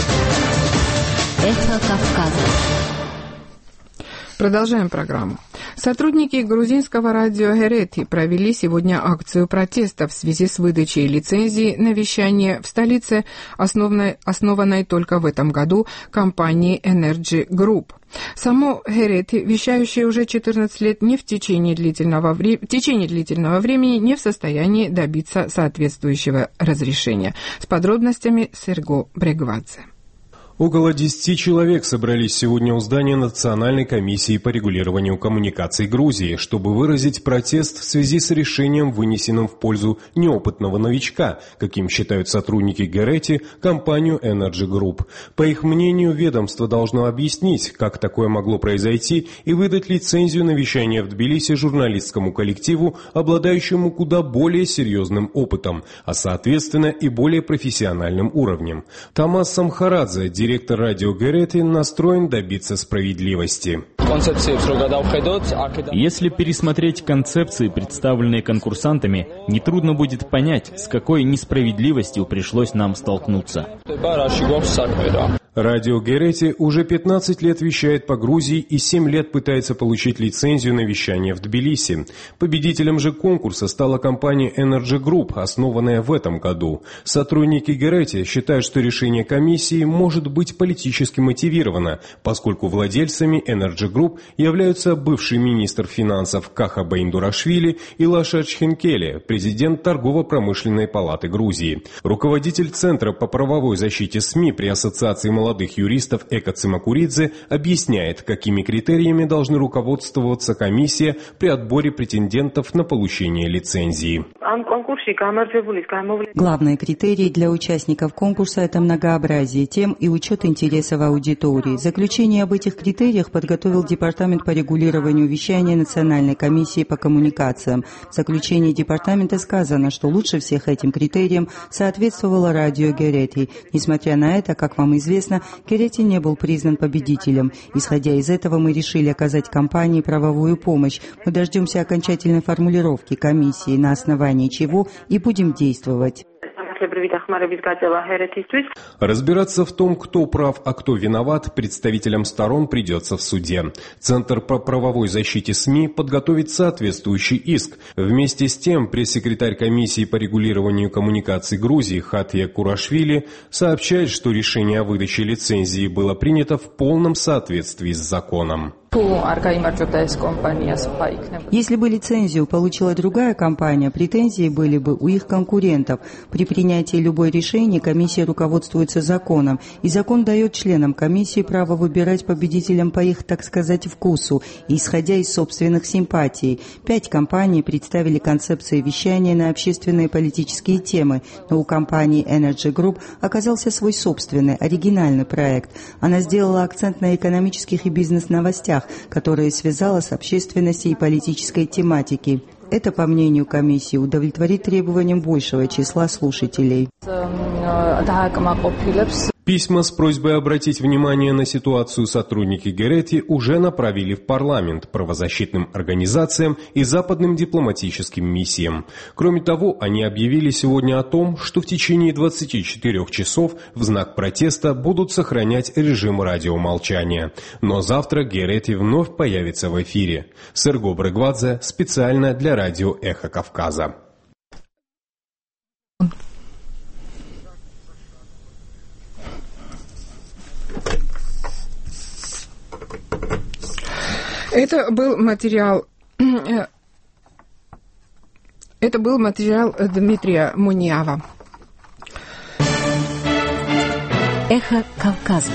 S5: Эхо Кавказа.
S2: Продолжаем программу. Сотрудники грузинского радио «Герети» провели сегодня акцию протеста в связи с выдачей лицензии на вещание в столице, основанной, основанной только в этом году компанией Energy Group. Само «Герети», вещающее уже четырнадцать лет, не в течение длительного, вре... в течение длительного времени не в состоянии добиться соответствующего разрешения. С подробностями Серго Брегвадзе.
S7: Около десяти человек собрались сегодня у здания Национальной комиссии по регулированию коммуникаций Грузии, чтобы выразить протест в связи с решением, вынесенным в пользу неопытного новичка, каким считают сотрудники «Герети», компанию Energy Group. По их мнению, ведомство должно объяснить, как такое могло произойти, и выдать лицензию на вещание в Тбилиси журналистскому коллективу, обладающему куда более серьезным опытом, а соответственно и более профессиональным уровнем. Тамас Самхарадзе, директор Директор радио «Герети», настроен добиться справедливости.
S8: Если пересмотреть концепции, представленные конкурсантами, нетрудно будет понять, с какой несправедливостью пришлось нам столкнуться.
S7: Радио «Герети» уже пятнадцать лет вещает по Грузии и семь лет пытается получить лицензию на вещание в Тбилиси. Победителем же конкурса стала компания Energy Group, основанная в этом году. Сотрудники «Герети» считают, что решение комиссии может быть политически мотивировано, поскольку владельцами Energy Group являются бывший министр финансов Каха Бейндурашвили и Лаша Чхенкеле, президент Торгово-промышленной палаты Грузии. Руководитель Центра по правовой защите СМИ при Ассоциации молодых юристов Эка Цимакуридзе объясняет, какими критериями должны руководствоваться комиссия при отборе претендентов на получение лицензии.
S9: Главные критерии для участников конкурса – это многообразие тем и учет интересов аудитории. Заключение об этих критериях подготовил Департамент по регулированию вещания Национальной комиссии по коммуникациям. В заключении департамента сказано, что лучше всех этим критериям соответствовало радио «Герети». Несмотря на это, как вам известно, «Герети» не был признан победителем. Исходя из этого, мы решили оказать компании правовую помощь. Мы дождемся окончательной формулировки комиссии, на основании чего и будем действовать.
S7: Разбираться в том, кто прав, а кто виноват, представителям сторон придется в суде. Центр по правовой защите СМИ подготовит соответствующий иск. Вместе с тем, пресс-секретарь комиссии по регулированию коммуникаций Грузии Хатья Курашвили сообщает, что решение о выдаче лицензии было принято в полном соответствии с законом.
S9: Если бы лицензию получила другая компания, претензии были бы у их конкурентов. При принятии любой решения комиссия руководствуется законом, и закон дает членам комиссии право выбирать победителям по их, так сказать, вкусу, исходя из собственных симпатий. Пять компаний представили концепции вещания на общественные и политические темы, но у компании Energy Group оказался свой собственный, оригинальный проект. Она сделала акцент на экономических и бизнес-новостях, которые связала с общественностью и политической тематикой. Это, по мнению комиссии, удовлетворит требованиям большего числа слушателей.
S7: Письма с просьбой обратить внимание на ситуацию сотрудники «Герети» уже направили в парламент, правозащитным организациям и западным дипломатическим миссиям. Кроме того, они объявили сегодня о том, что в течение двадцати четырёх часов в знак протеста будут сохранять режим радиомолчания. Но завтра «Герети» вновь появится в эфире. Серго Брегвадзе, специально для радио «Эхо Кавказа».
S2: Это был материал, это был материал Дмитрия Муниава.
S5: Эхо Кавказа.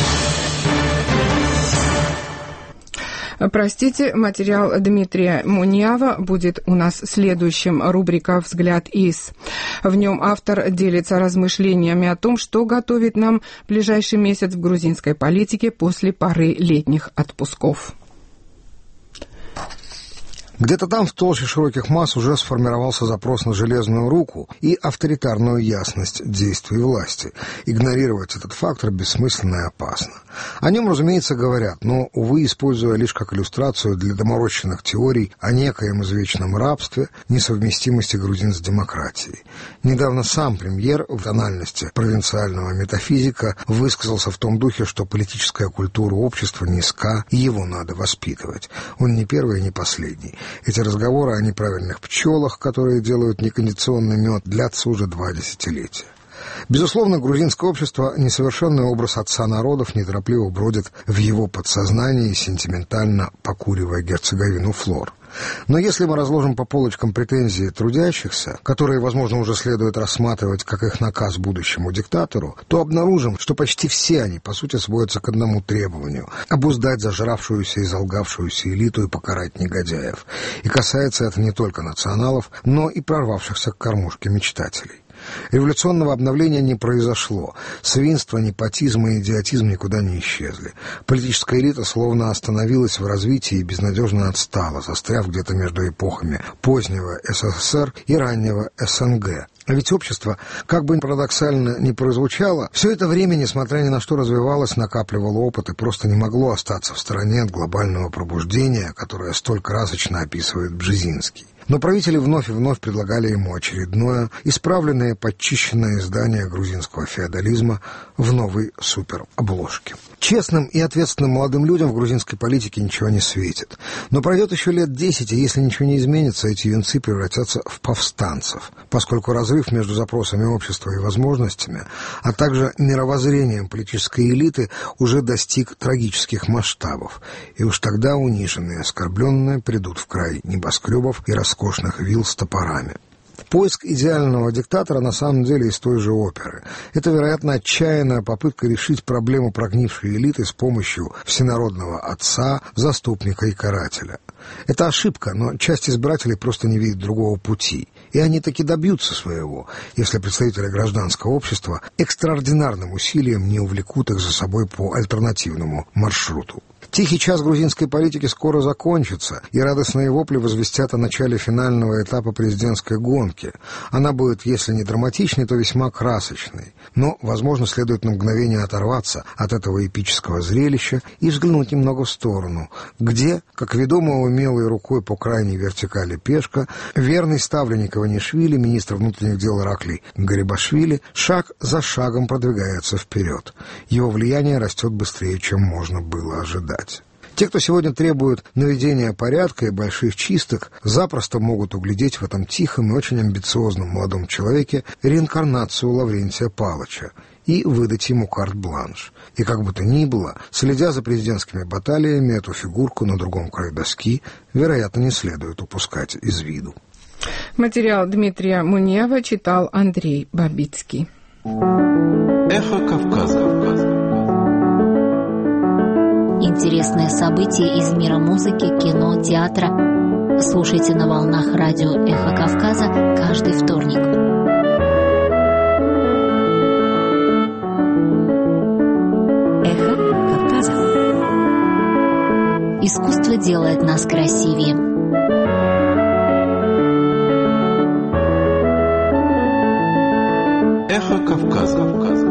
S2: Простите, материал Дмитрия Муниава будет у нас следующим. Рубрика «Взгляд из». В нем автор делится размышлениями о том, что готовит нам ближайший месяц в грузинской политике после поры летних отпусков.
S10: Где-то там в толще широких масс уже сформировался запрос на железную руку и авторитарную ясность действий власти. Игнорировать этот фактор бессмысленно и опасно. О нем, разумеется, говорят, но, увы, используя лишь как иллюстрацию для доморощенных теорий о некоем извечном рабстве, несовместимости грузин с демократией. Недавно сам премьер в тональности провинциального метафизика высказался в том духе, что политическая культура общества низка, и его надо воспитывать. Он не первый и не последний. Эти разговоры о неправильных пчелах, которые делают некондиционный мед, длятся уже два десятилетия. Безусловно, грузинское общество, несовершенный образ отца народов, неторопливо бродит в его подсознании, сентиментально покуривая герцеговину флор. Но если мы разложим по полочкам претензии трудящихся, которые, возможно, уже следует рассматривать как их наказ будущему диктатору, то обнаружим, что почти все они, по сути, сводятся к одному требованию – обуздать зажравшуюся и залгавшуюся элиту и покарать негодяев. И касается это не только националов, но и прорвавшихся к кормушке мечтателей. Революционного обновления не произошло. Свинство, непотизм и идиотизм никуда не исчезли. Политическая элита словно остановилась в развитии и безнадежно отстала, застряв где-то между эпохами позднего СССР и раннего СНГ. А ведь общество, как бы парадоксально ни прозвучало, все это время, несмотря ни на что, развивалось, накапливало опыт и просто не могло остаться в стороне от глобального пробуждения, которое столь красочно описывает Бжезинский. Но правители вновь и вновь предлагали ему очередное, исправленное, подчищенное издание грузинского феодализма в новой суперобложке. Честным и ответственным молодым людям в грузинской политике ничего не светит. Но пройдет еще лет десять, и если ничего не изменится, эти юнцы превратятся в повстанцев, поскольку разрыв между запросами общества и возможностями, а также мировоззрением политической элиты уже достиг трагических масштабов. И уж тогда униженные и оскорбленные придут в край небоскребов и роскошных вилл с топорами. Поиск идеального диктатора на самом деле из той же оперы. Это, вероятно, отчаянная попытка решить проблему прогнившей элиты с помощью всенародного отца, заступника и карателя. Это ошибка, но часть избирателей просто не видит другого пути. И они таки добьются своего, если представители гражданского общества экстраординарным усилием не увлекут их за собой по альтернативному маршруту. Тихий час грузинской политики скоро закончится, и радостные вопли возвестят о начале финального этапа президентской гонки. Она будет, если не драматичной, то весьма красочной. Но, возможно, следует на мгновение оторваться от этого эпического зрелища и взглянуть немного в сторону, где, как ведомая умелой рукой по крайней вертикали пешка, верный ставленник Иванишвили, министр внутренних дел Ираклий Гарибашвили, шаг за шагом продвигается вперед. Его влияние растет быстрее, чем можно было ожидать. Те, кто сегодня требует наведения порядка и больших чисток, запросто могут углядеть в этом тихом и очень амбициозном молодом человеке реинкарнацию Лаврентия Палыча и выдать ему карт-бланш. И как бы то ни было, следя за президентскими баталиями, эту фигурку на другом краю доски, вероятно, не следует упускать из виду.
S2: Материал Дмитрия Муньева читал Андрей Бабицкий.
S6: Эхо Кавказа.
S5: Интересные события из мира музыки, кино, театра. Слушайте на волнах радио «Эхо Кавказа» каждый вторник. «Эхо Кавказа». Искусство делает нас красивее.
S6: «Эхо Кавказа».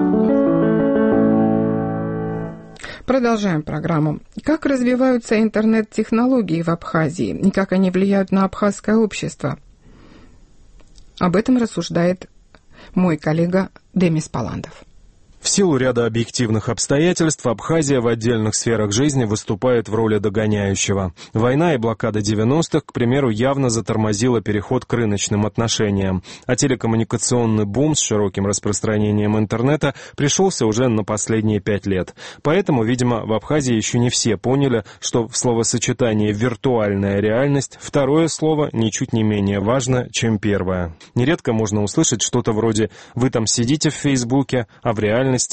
S2: Продолжаем программу. Как развиваются интернет-технологии в Абхазии и как они влияют на абхазское общество? Об этом рассуждает мой коллега Демис Паландов.
S7: В силу ряда объективных обстоятельств Абхазия в отдельных сферах жизни выступает в роли догоняющего. Война и блокада девяностых, к примеру, явно затормозила переход к рыночным отношениям, а телекоммуникационный бум с широким распространением интернета пришелся уже на последние пять лет. Поэтому, видимо, в Абхазии еще не все поняли, что в словосочетании «виртуальная реальность» второе слово ничуть не менее важно, чем первое. Нередко можно услышать что-то вроде «вы там сидите в Фейсбуке, а в реальности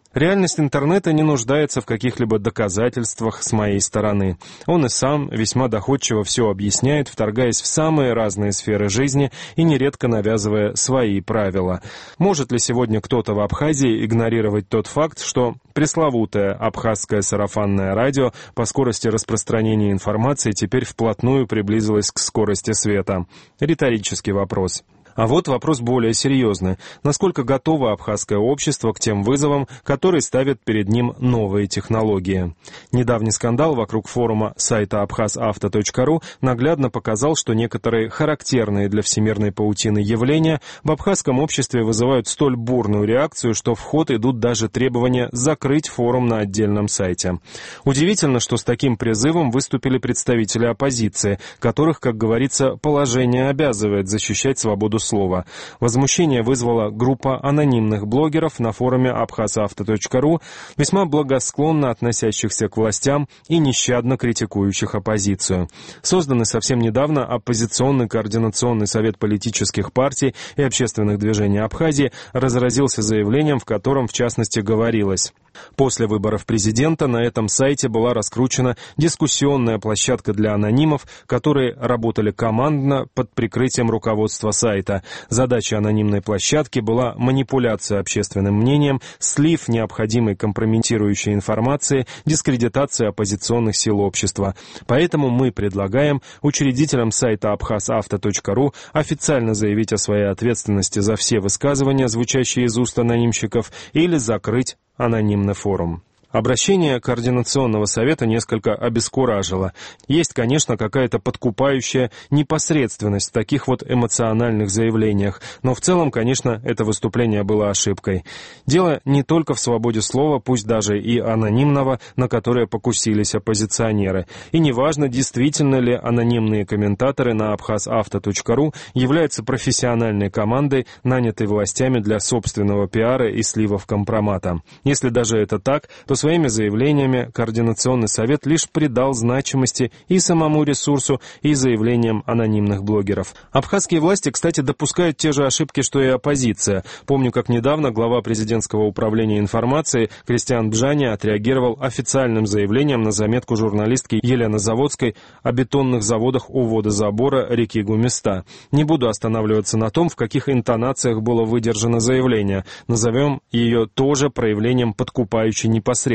S7: Реальность интернета не нуждается в каких-либо доказательствах с моей стороны. Он и сам весьма доходчиво все объясняет, вторгаясь в самые разные сферы жизни и нередко навязывая свои правила. Может ли сегодня кто-то в Абхазии игнорировать тот факт, что пресловутое абхазское сарафанное радио по скорости распространения информации теперь вплотную приблизилось к скорости света? Риторический вопрос. А вот вопрос более серьезный. Насколько готово абхазское общество к тем вызовам, которые ставят перед ним новые технологии? Недавний скандал вокруг форума сайта абхаз авто точка ру наглядно показал, что некоторые характерные для всемирной паутины явления в абхазском обществе вызывают столь бурную реакцию, что в ход идут даже требования закрыть форум на отдельном сайте. Удивительно, что с таким призывом выступили представители оппозиции, которых, как говорится, положение обязывает защищать свободу слова. Возмущение вызвала группа анонимных блогеров на форуме абхаз авто точка ру, весьма благосклонно относящихся к властям и нещадно критикующих оппозицию. Созданный совсем недавно оппозиционный координационный совет политических партий и общественных движений Абхазии разразился заявлением, в котором в частности говорилось: после выборов президента на этом сайте была раскручена дискуссионная площадка для анонимов, которые работали командно под прикрытием руководства сайта. Задача анонимной площадки была манипуляция общественным мнением, слив необходимой компрометирующей информации, дискредитация оппозиционных сил общества. Поэтому мы предлагаем учредителям сайта абхаз авто точка ру официально заявить о своей ответственности за все высказывания, звучащие из уст анонимщиков, или закрыть анонимный форум. Обращение Координационного совета несколько обескуражило. Есть, конечно, какая-то подкупающая непосредственность в таких вот эмоциональных заявлениях, но в целом, конечно, это выступление было ошибкой. Дело не только в свободе слова, пусть даже и анонимного, на которое покусились оппозиционеры. И неважно, действительно ли анонимные комментаторы на абхаз авто точка ру являются профессиональной командой, нанятой властями для собственного пиара и сливов компромата. Если даже это так, то своими заявлениями Координационный совет лишь придал значимости и самому ресурсу, и заявлениям анонимных блогеров. Абхазские власти, кстати, допускают те же ошибки, что и оппозиция. Помню, как недавно глава президентского управления информации Кристиан Бжани отреагировал официальным заявлением на заметку журналистки Елены Заводской о бетонных заводах у водозабора реки Гумиста. Не буду останавливаться на том, в каких интонациях было выдержано заявление. Назовем ее тоже проявлением подкупающей непосредственности.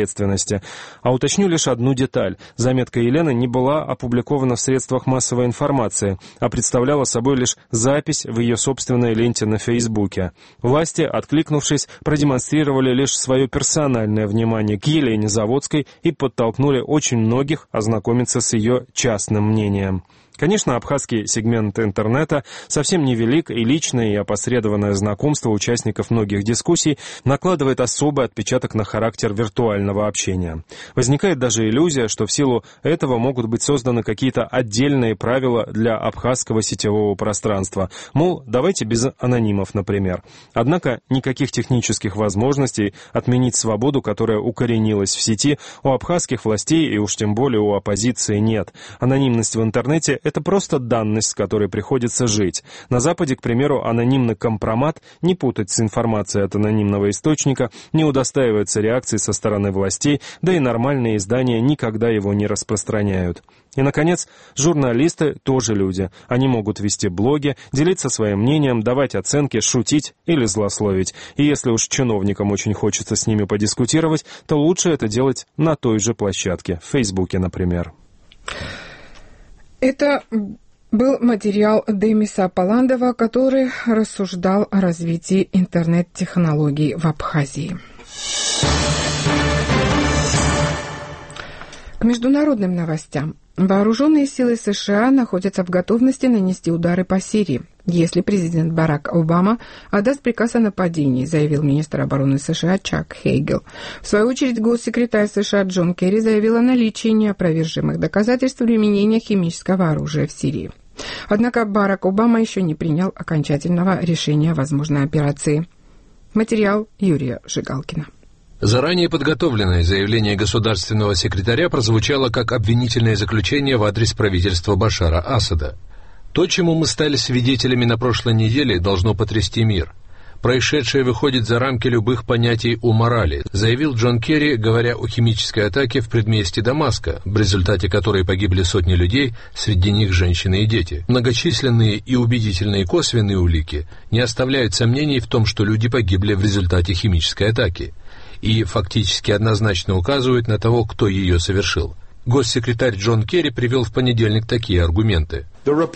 S7: А уточню лишь одну деталь. Заметка Елены не была опубликована в средствах массовой информации, а представляла собой лишь запись в ее собственной ленте на Фейсбуке. Власти, откликнувшись, продемонстрировали лишь свое персональное внимание к Елене Заводской и подтолкнули очень многих ознакомиться с ее частным мнением. Конечно, абхазский сегмент интернета совсем невелик, и личное и опосредованное знакомство участников многих дискуссий накладывает особый отпечаток на характер виртуального общения. Возникает даже иллюзия, что в силу этого могут быть созданы какие-то отдельные правила для абхазского сетевого пространства. Мол, давайте без анонимов, например. Однако никаких технических возможностей отменить свободу, которая укоренилась в сети, у абхазских властей и уж тем более у оппозиции нет. Анонимность в интернете — это просто данность, с которой приходится жить. На Западе, к примеру, анонимный компромат, не путать с информацией от анонимного источника, не удостаивается реакции со стороны властей, да и нормальные издания никогда его не распространяют. И, наконец, журналисты тоже люди. Они могут вести блоги, делиться своим мнением, давать оценки, шутить или злословить. И если уж чиновникам очень хочется с ними подискутировать, то лучше это делать на той же площадке, в Фейсбуке, например.
S2: Это был материал Демиса Паландова, который рассуждал о развитии интернет-технологий в Абхазии. К международным новостям. Вооруженные силы США находятся в готовности нанести удары по Сирии, если президент Барак Обама отдаст приказ о нападении, заявил министр обороны США Чак Хейгел. В свою очередь, госсекретарь США Джон Керри заявил о наличии неопровержимых доказательств применения химического оружия в Сирии. Однако Барак Обама еще не принял окончательного решения о возможной операции. Материал Юрия Жигалкина.
S11: Заранее подготовленное заявление государственного секретаря прозвучало как обвинительное заключение в адрес правительства Башара Асада. То, чему мы стали свидетелями на прошлой неделе, должно потрясти мир. Происшедшее выходит за рамки любых понятий о морали, заявил Джон Керри, говоря о химической атаке в предместье Дамаска, в результате которой погибли сотни людей, среди них женщины и дети. Многочисленные и убедительные косвенные улики не оставляют сомнений в том, что люди погибли в результате химической атаки, и фактически однозначно указывают на того, кто ее совершил. Госсекретарь Джон Керри привел в понедельник такие аргументы.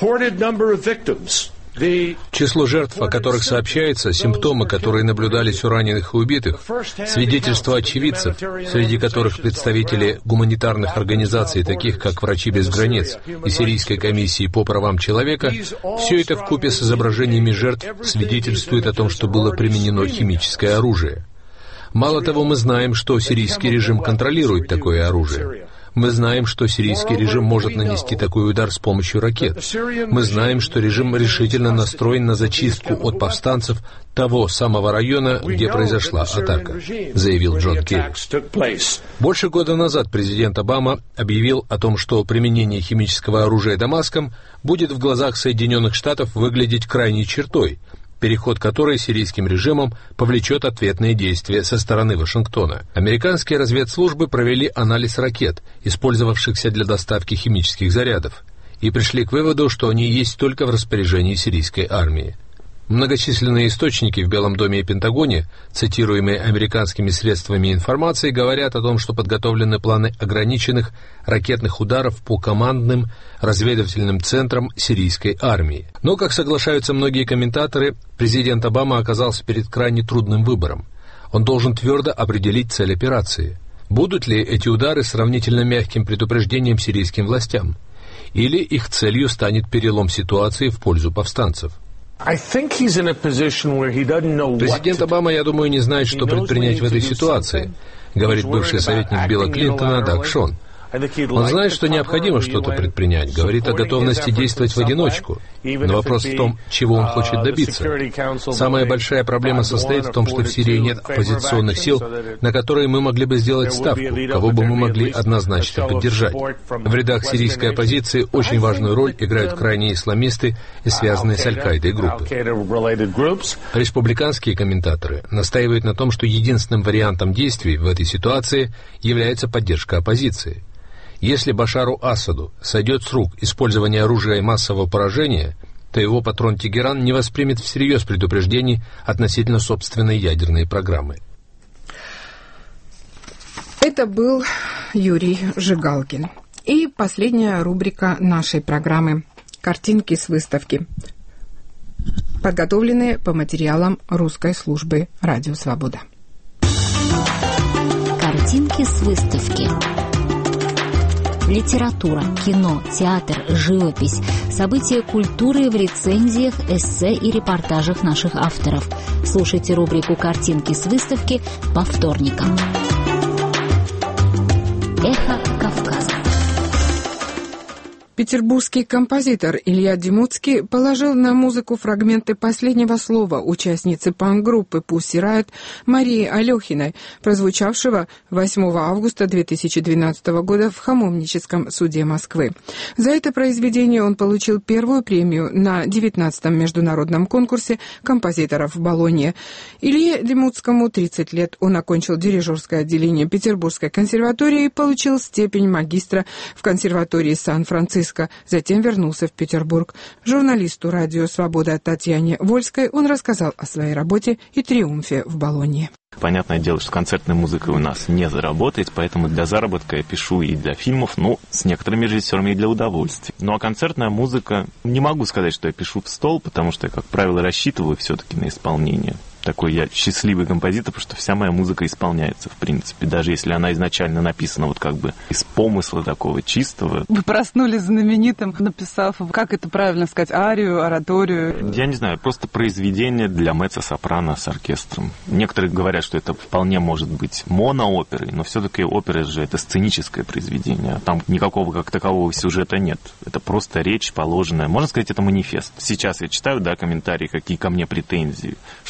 S11: Число жертв, о которых сообщается, симптомы, которые наблюдались у раненых и убитых, свидетельства очевидцев, среди которых представители гуманитарных организаций, таких как «Врачи без границ» и Сирийской комиссии по правам человека, все это вкупе с изображениями жертв свидетельствует о том, что было применено химическое оружие. Мало того, мы знаем, что сирийский режим контролирует такое оружие. Мы знаем, что сирийский режим может нанести такой удар с помощью ракет. Мы знаем, что режим решительно настроен на зачистку от повстанцев того самого района, где произошла атака, заявил Джон Керри. Больше года назад президент Обама объявил о том, что применение химического оружия Дамаском будет в глазах Соединенных Штатов выглядеть крайней чертой, переход которой сирийским режимом повлечет ответные действия со стороны Вашингтона. Американские разведслужбы провели анализ ракет, использовавшихся для доставки химических зарядов, и пришли к выводу, что они есть только в распоряжении сирийской армии. Многочисленные источники в Белом доме и Пентагоне, цитируемые американскими средствами информации, говорят о том, что подготовлены планы ограниченных ракетных ударов по командным разведывательным центрам сирийской армии. Но, как соглашаются многие комментаторы, президент Обама оказался перед крайне трудным выбором. Он должен твердо определить цель операции. Будут ли эти удары сравнительно мягким предупреждением сирийским властям? Или их целью станет перелом ситуации в пользу повстанцев? Президент Обама, я думаю, не знает, что предпринять в этой ситуации, говорит бывший советник Билла Клинтона Даг Шон. Он знает, что необходимо что-то предпринять, говорит о готовности действовать в одиночку. Но вопрос в том, чего он хочет добиться. Самая большая проблема состоит в том, что в Сирии нет оппозиционных сил, на которые мы могли бы сделать ставку, кого бы мы могли однозначно поддержать. В рядах сирийской оппозиции очень важную роль играют крайние исламисты и связанные с Аль-Каидой группы. Республиканские комментаторы настаивают на том, что единственным вариантом действий в этой ситуации является поддержка оппозиции. Если Башару Асаду сойдет с рук использование оружия массового поражения, то его патрон Тегеран не воспримет всерьез предупреждений относительно собственной ядерной программы.
S2: Это был Юрий Жигалкин. И последняя рубрика нашей программы «Картинки с выставки», подготовленные по материалам русской службы «Радио Свобода».
S5: Картинки с выставки. Литература, кино, театр, живопись, события культуры в рецензиях, эссе и репортажах наших авторов. Слушайте рубрику «Картинки с выставки» по вторникам. Эхо Кавказа.
S2: Петербургский композитор Илья Демуцкий положил на музыку фрагменты последнего слова участницы панк-группы «Пусси Райот» Марии Алехиной, прозвучавшего восьмого августа две тысячи двенадцатого года в Хамовническом суде Москвы. За это произведение он получил первую премию на девятнадцатом международном конкурсе композиторов в Болонье. Илье Демуцкому тридцать лет. Он окончил дирижерское отделение Петербургской консерватории и получил степень магистра в консерватории Сан-Франциско. Затем вернулся в Петербург. Журналисту «Радио Свобода» Татьяне Вольской он рассказал о своей работе и триумфе в Болонье.
S1: Понятное дело, что концертной музыкой у нас не заработать, поэтому для заработка я пишу и для фильмов, ну, с некоторыми режиссерами и для удовольствия. Ну, а концертная музыка, не могу сказать, что я пишу в стол, потому что я, как правило, рассчитываю все-таки на исполнение. Такой я счастливый композитор, потому что вся моя музыка исполняется, в принципе, даже если она изначально написана вот как бы из помысла такого чистого.
S12: Вы проснулись знаменитым, написав, как это правильно сказать, арию, ораторию?
S1: Я не знаю, просто произведение для меццо-сопрано с оркестром. Некоторые говорят, что это вполне может быть монооперой, но все-таки опера же это сценическое произведение, там никакого как такового сюжета нет. Это просто речь положенная. Можно сказать, это манифест. Сейчас я читаю, да, комментарии, какие ко мне претензии, что не надо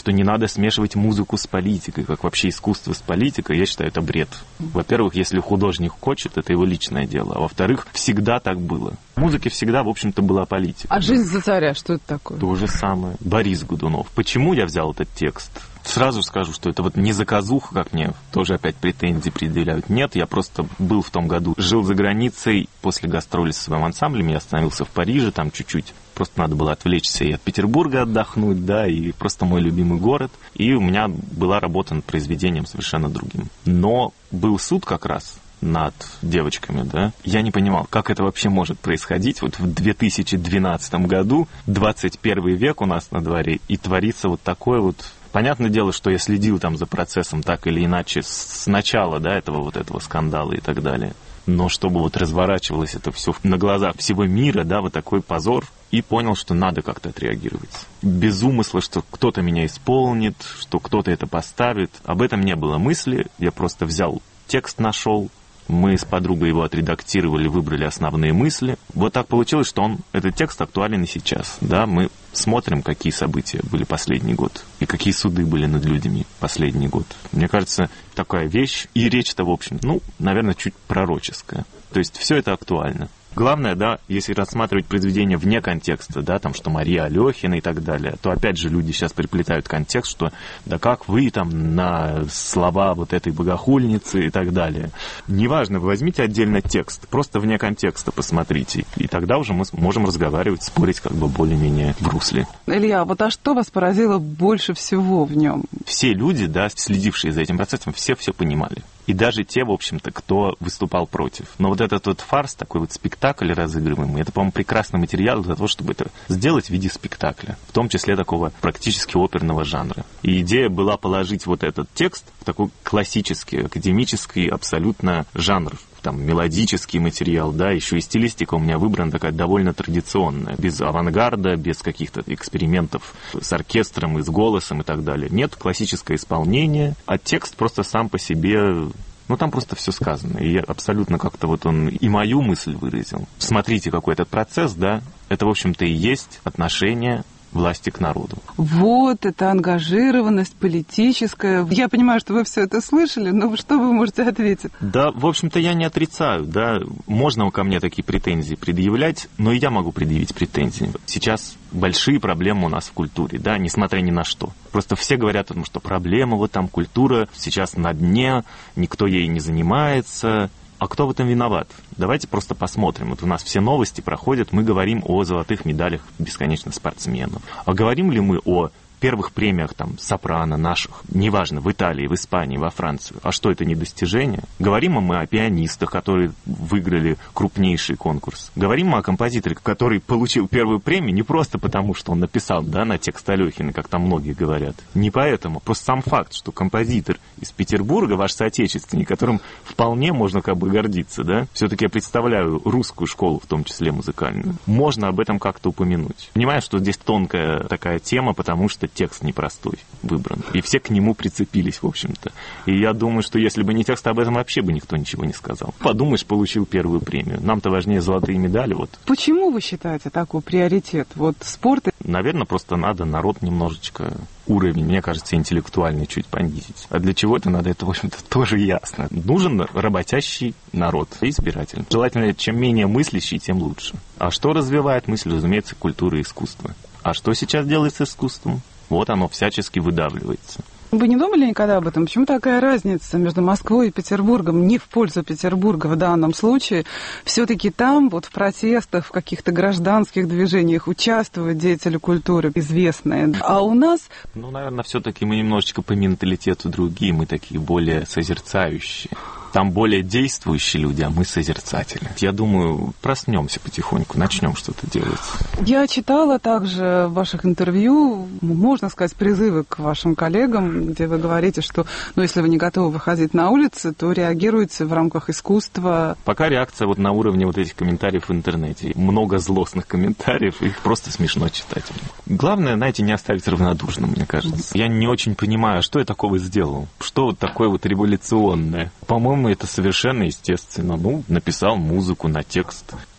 S1: надо смешивать музыку с политикой, как вообще искусство с политикой, я считаю, это бред. Во-первых, если художник хочет, это его личное дело. А во-вторых, всегда так было. В музыке всегда, в общем-то, была политика.
S12: А «Жизнь за царя» что это такое?
S1: То же самое. Борис Годунов. Почему я взял этот текст? Сразу скажу, что это вот не заказуха, как мне тоже опять претензии предъявляют. Нет, я просто был в том году, жил за границей, после гастроли со своим ансамблем, я остановился в Париже, там чуть-чуть. Просто надо было отвлечься и от Петербурга отдохнуть, да, и просто мой любимый город. И у меня была работа над произведением совершенно другим. Но был суд как раз над девочками, да, я не понимал, как это вообще может происходить вот в две тысячи двенадцатом году, двадцать первый век у нас на дворе, и творится вот такое вот. Понятное дело, что я следил там за процессом так или иначе с начала, да, этого вот этого скандала и так далее. Но чтобы вот разворачивалось это все на глазах всего мира, да, вот такой позор, и понял, что надо как-то отреагировать. Без умысла, что кто-то меня исполнит, что кто-то это поставит. Об этом не было мысли, я просто взял текст, нашел, мы с подругой его отредактировали, выбрали основные мысли. Вот так получилось, что он, этот текст актуален и сейчас. Да, мы смотрим, какие события были последний год и какие суды были над людьми последний год. Мне кажется, такая вещь, и речь-то, в общем, ну, наверное, чуть пророческая. То есть все это актуально. Главное, да, если рассматривать произведение вне контекста, да, там, что Мария Алехина и так далее, то опять же люди сейчас приплетают контекст, что да как вы там на слова вот этой богохульницы и так далее. Неважно, вы возьмите отдельно текст, просто вне контекста посмотрите, и тогда уже мы можем разговаривать, спорить как бы более-менее в русле.
S12: Илья, вот а что вас поразило больше всего в нем?
S1: Все люди, да, следившие за этим процессом, все все понимали. И даже те, в общем-то, кто выступал против. Но вот этот вот фарс, такой вот спектакль разыгрываемый, это, по-моему, прекрасный материал для того, чтобы это сделать в виде спектакля, в том числе такого практически оперного жанра. И идея была положить вот этот текст в такой классический, академический абсолютно жанр. Там мелодический материал, да, еще и стилистика у меня выбрана такая довольно традиционная, без авангарда, без каких-то экспериментов с оркестром и с голосом и так далее. Нет, классическое исполнение, а текст просто сам по себе, ну там просто все сказано. И я абсолютно как-то вот он и мою мысль выразил. Смотрите, какой этот процесс, да, это, в общем-то, и есть отношение власти к народу.
S12: Вот, это ангажированность политическая. Я понимаю, что вы все это слышали, но что вы можете ответить?
S1: Да, в общем-то, я не отрицаю, да, можно ко мне такие претензии предъявлять, но и я могу предъявить претензии. Сейчас большие проблемы у нас в культуре, да, несмотря ни на что. Просто все говорят о том, что проблема, вот там культура сейчас на дне, никто ей не занимается. А кто в этом виноват? Давайте просто посмотрим. Вот у нас все новости проходят, мы говорим о золотых медалях бесконечно спортсменов. А говорим ли мы о первых премиях там сопрано наших, неважно, в Италии, в Испании, во Франции? А что, это не достижение? Говорим мы о пианистах, которые выиграли крупнейший конкурс. Говорим мы о композиторе, который получил первую премию не просто потому, что он написал, да, на текст Алехина, как там многие говорят. Не поэтому. Просто сам факт, что композитор из Петербурга, ваш соотечественник, которым вполне можно как бы гордиться, да. Все-таки я представляю русскую школу, в том числе музыкальную. Можно об этом как-то упомянуть. Понимаю, что здесь тонкая такая тема, потому что текст непростой выбран. И все к нему прицепились, в общем-то. И я думаю, что если бы не текст, об этом вообще бы никто ничего не сказал. Подумаешь, получил первую премию. Нам-то важнее золотые медали. Вот.
S12: Почему вы считаете такой приоритет? Вот спорт?
S1: Наверное, просто надо народ немножечко уровень, мне кажется, интеллектуальный чуть понизить. А для чего это надо, это, в общем-то, тоже ясно. Нужен работящий народ, избиратель. Желательно, чем менее мыслящий, тем лучше. А что развивает мысль, разумеется, культура и искусство. А что сейчас делается с искусством? Вот оно всячески выдавливается.
S12: Вы не думали никогда об этом? Почему такая разница между Москвой и Петербургом? Не в пользу Петербурга в данном случае. Все-таки там, вот в протестах, в каких-то гражданских движениях участвуют деятели культуры известные. А у нас...
S1: Ну, наверное, все-таки мы немножечко по менталитету другие, мы такие более созерцающие. Там более действующие люди, а мы созерцатели. Я думаю, проснемся потихоньку, начнем что-то делать.
S12: Я читала также в ваших интервью, можно сказать, призывы к вашим коллегам, где вы говорите, что ну, если вы не готовы выходить на улицы, то реагируете в рамках искусства.
S1: Пока реакция вот на уровне вот этих комментариев в интернете. Много злостных комментариев, их просто смешно читать. Главное, знаете, не оставить равнодушным, мне кажется. Я не очень понимаю, что я такого сделал. Что вот такое вот революционное? По-моему, это совершенно естественно. Ну, написал музыку на текст.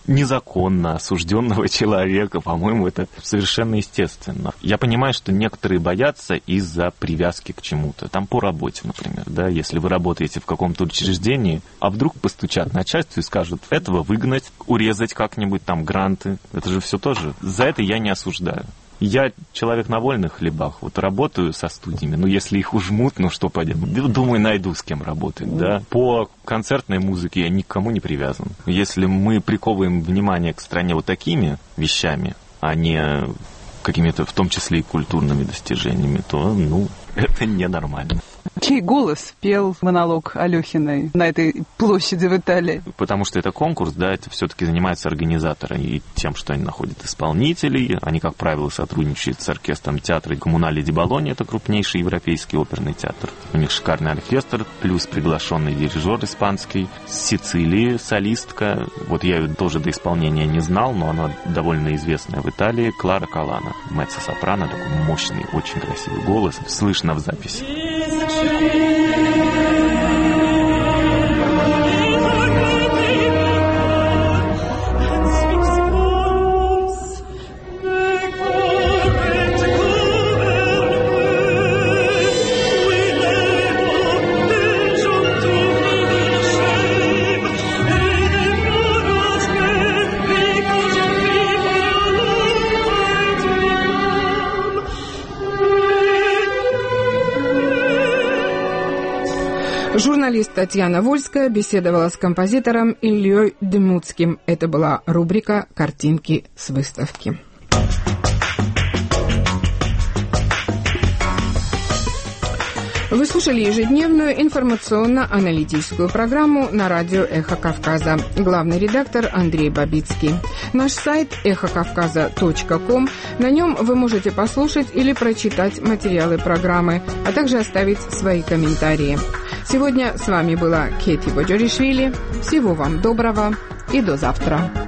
S1: незаконно осужденного человека. По-моему, это совершенно естественно. Я понимаю, что некоторые боятся из-за привязки к чему-то. Там по работе, например, да, если вы работаете в каком-то учреждении, а вдруг постучат начальству и скажут, этого выгнать, урезать как-нибудь, там, гранты. Это же все тоже. За это я не осуждаю. Я человек на вольных хлебах, вот работаю со студиями, ну, если их ужмут, ну, что поделать, думаю, найду с кем работать, да. По концертной музыке я никому не привязан. Если мы приковываем внимание к стране вот такими вещами, а не какими-то, в том числе и культурными достижениями, то, ну, это ненормально.
S12: Чей голос пел монолог Алехиной на этой площади в Италии?
S1: Потому что это конкурс, да, это все-таки занимаются организаторы и тем, что они находят исполнителей. Они, как правило, сотрудничают с оркестром театра Коммунале ди Болонья, это крупнейший европейский оперный театр. У них шикарный оркестр, плюс приглашенный дирижер испанский. С Сицилии солистка, вот я ее тоже до исполнения не знал, но она довольно известная в Италии, Клара Калана, меццо-сопрано, такой мощный, очень красивый голос, слышно в записи.
S2: Журналист Татьяна Вольская беседовала с композитором Ильей Демуцким. Это была рубрика «Картинки с выставки». Вы слушали ежедневную информационно-аналитическую программу на радио «Эхо Кавказа». Главный редактор Андрей Бабицкий. Наш сайт эхо кавказа точка ком. На нем вы можете послушать или прочитать материалы программы, а также оставить свои комментарии. Сегодня с вами была Кети Боджоришвили. Всего вам доброго и до завтра.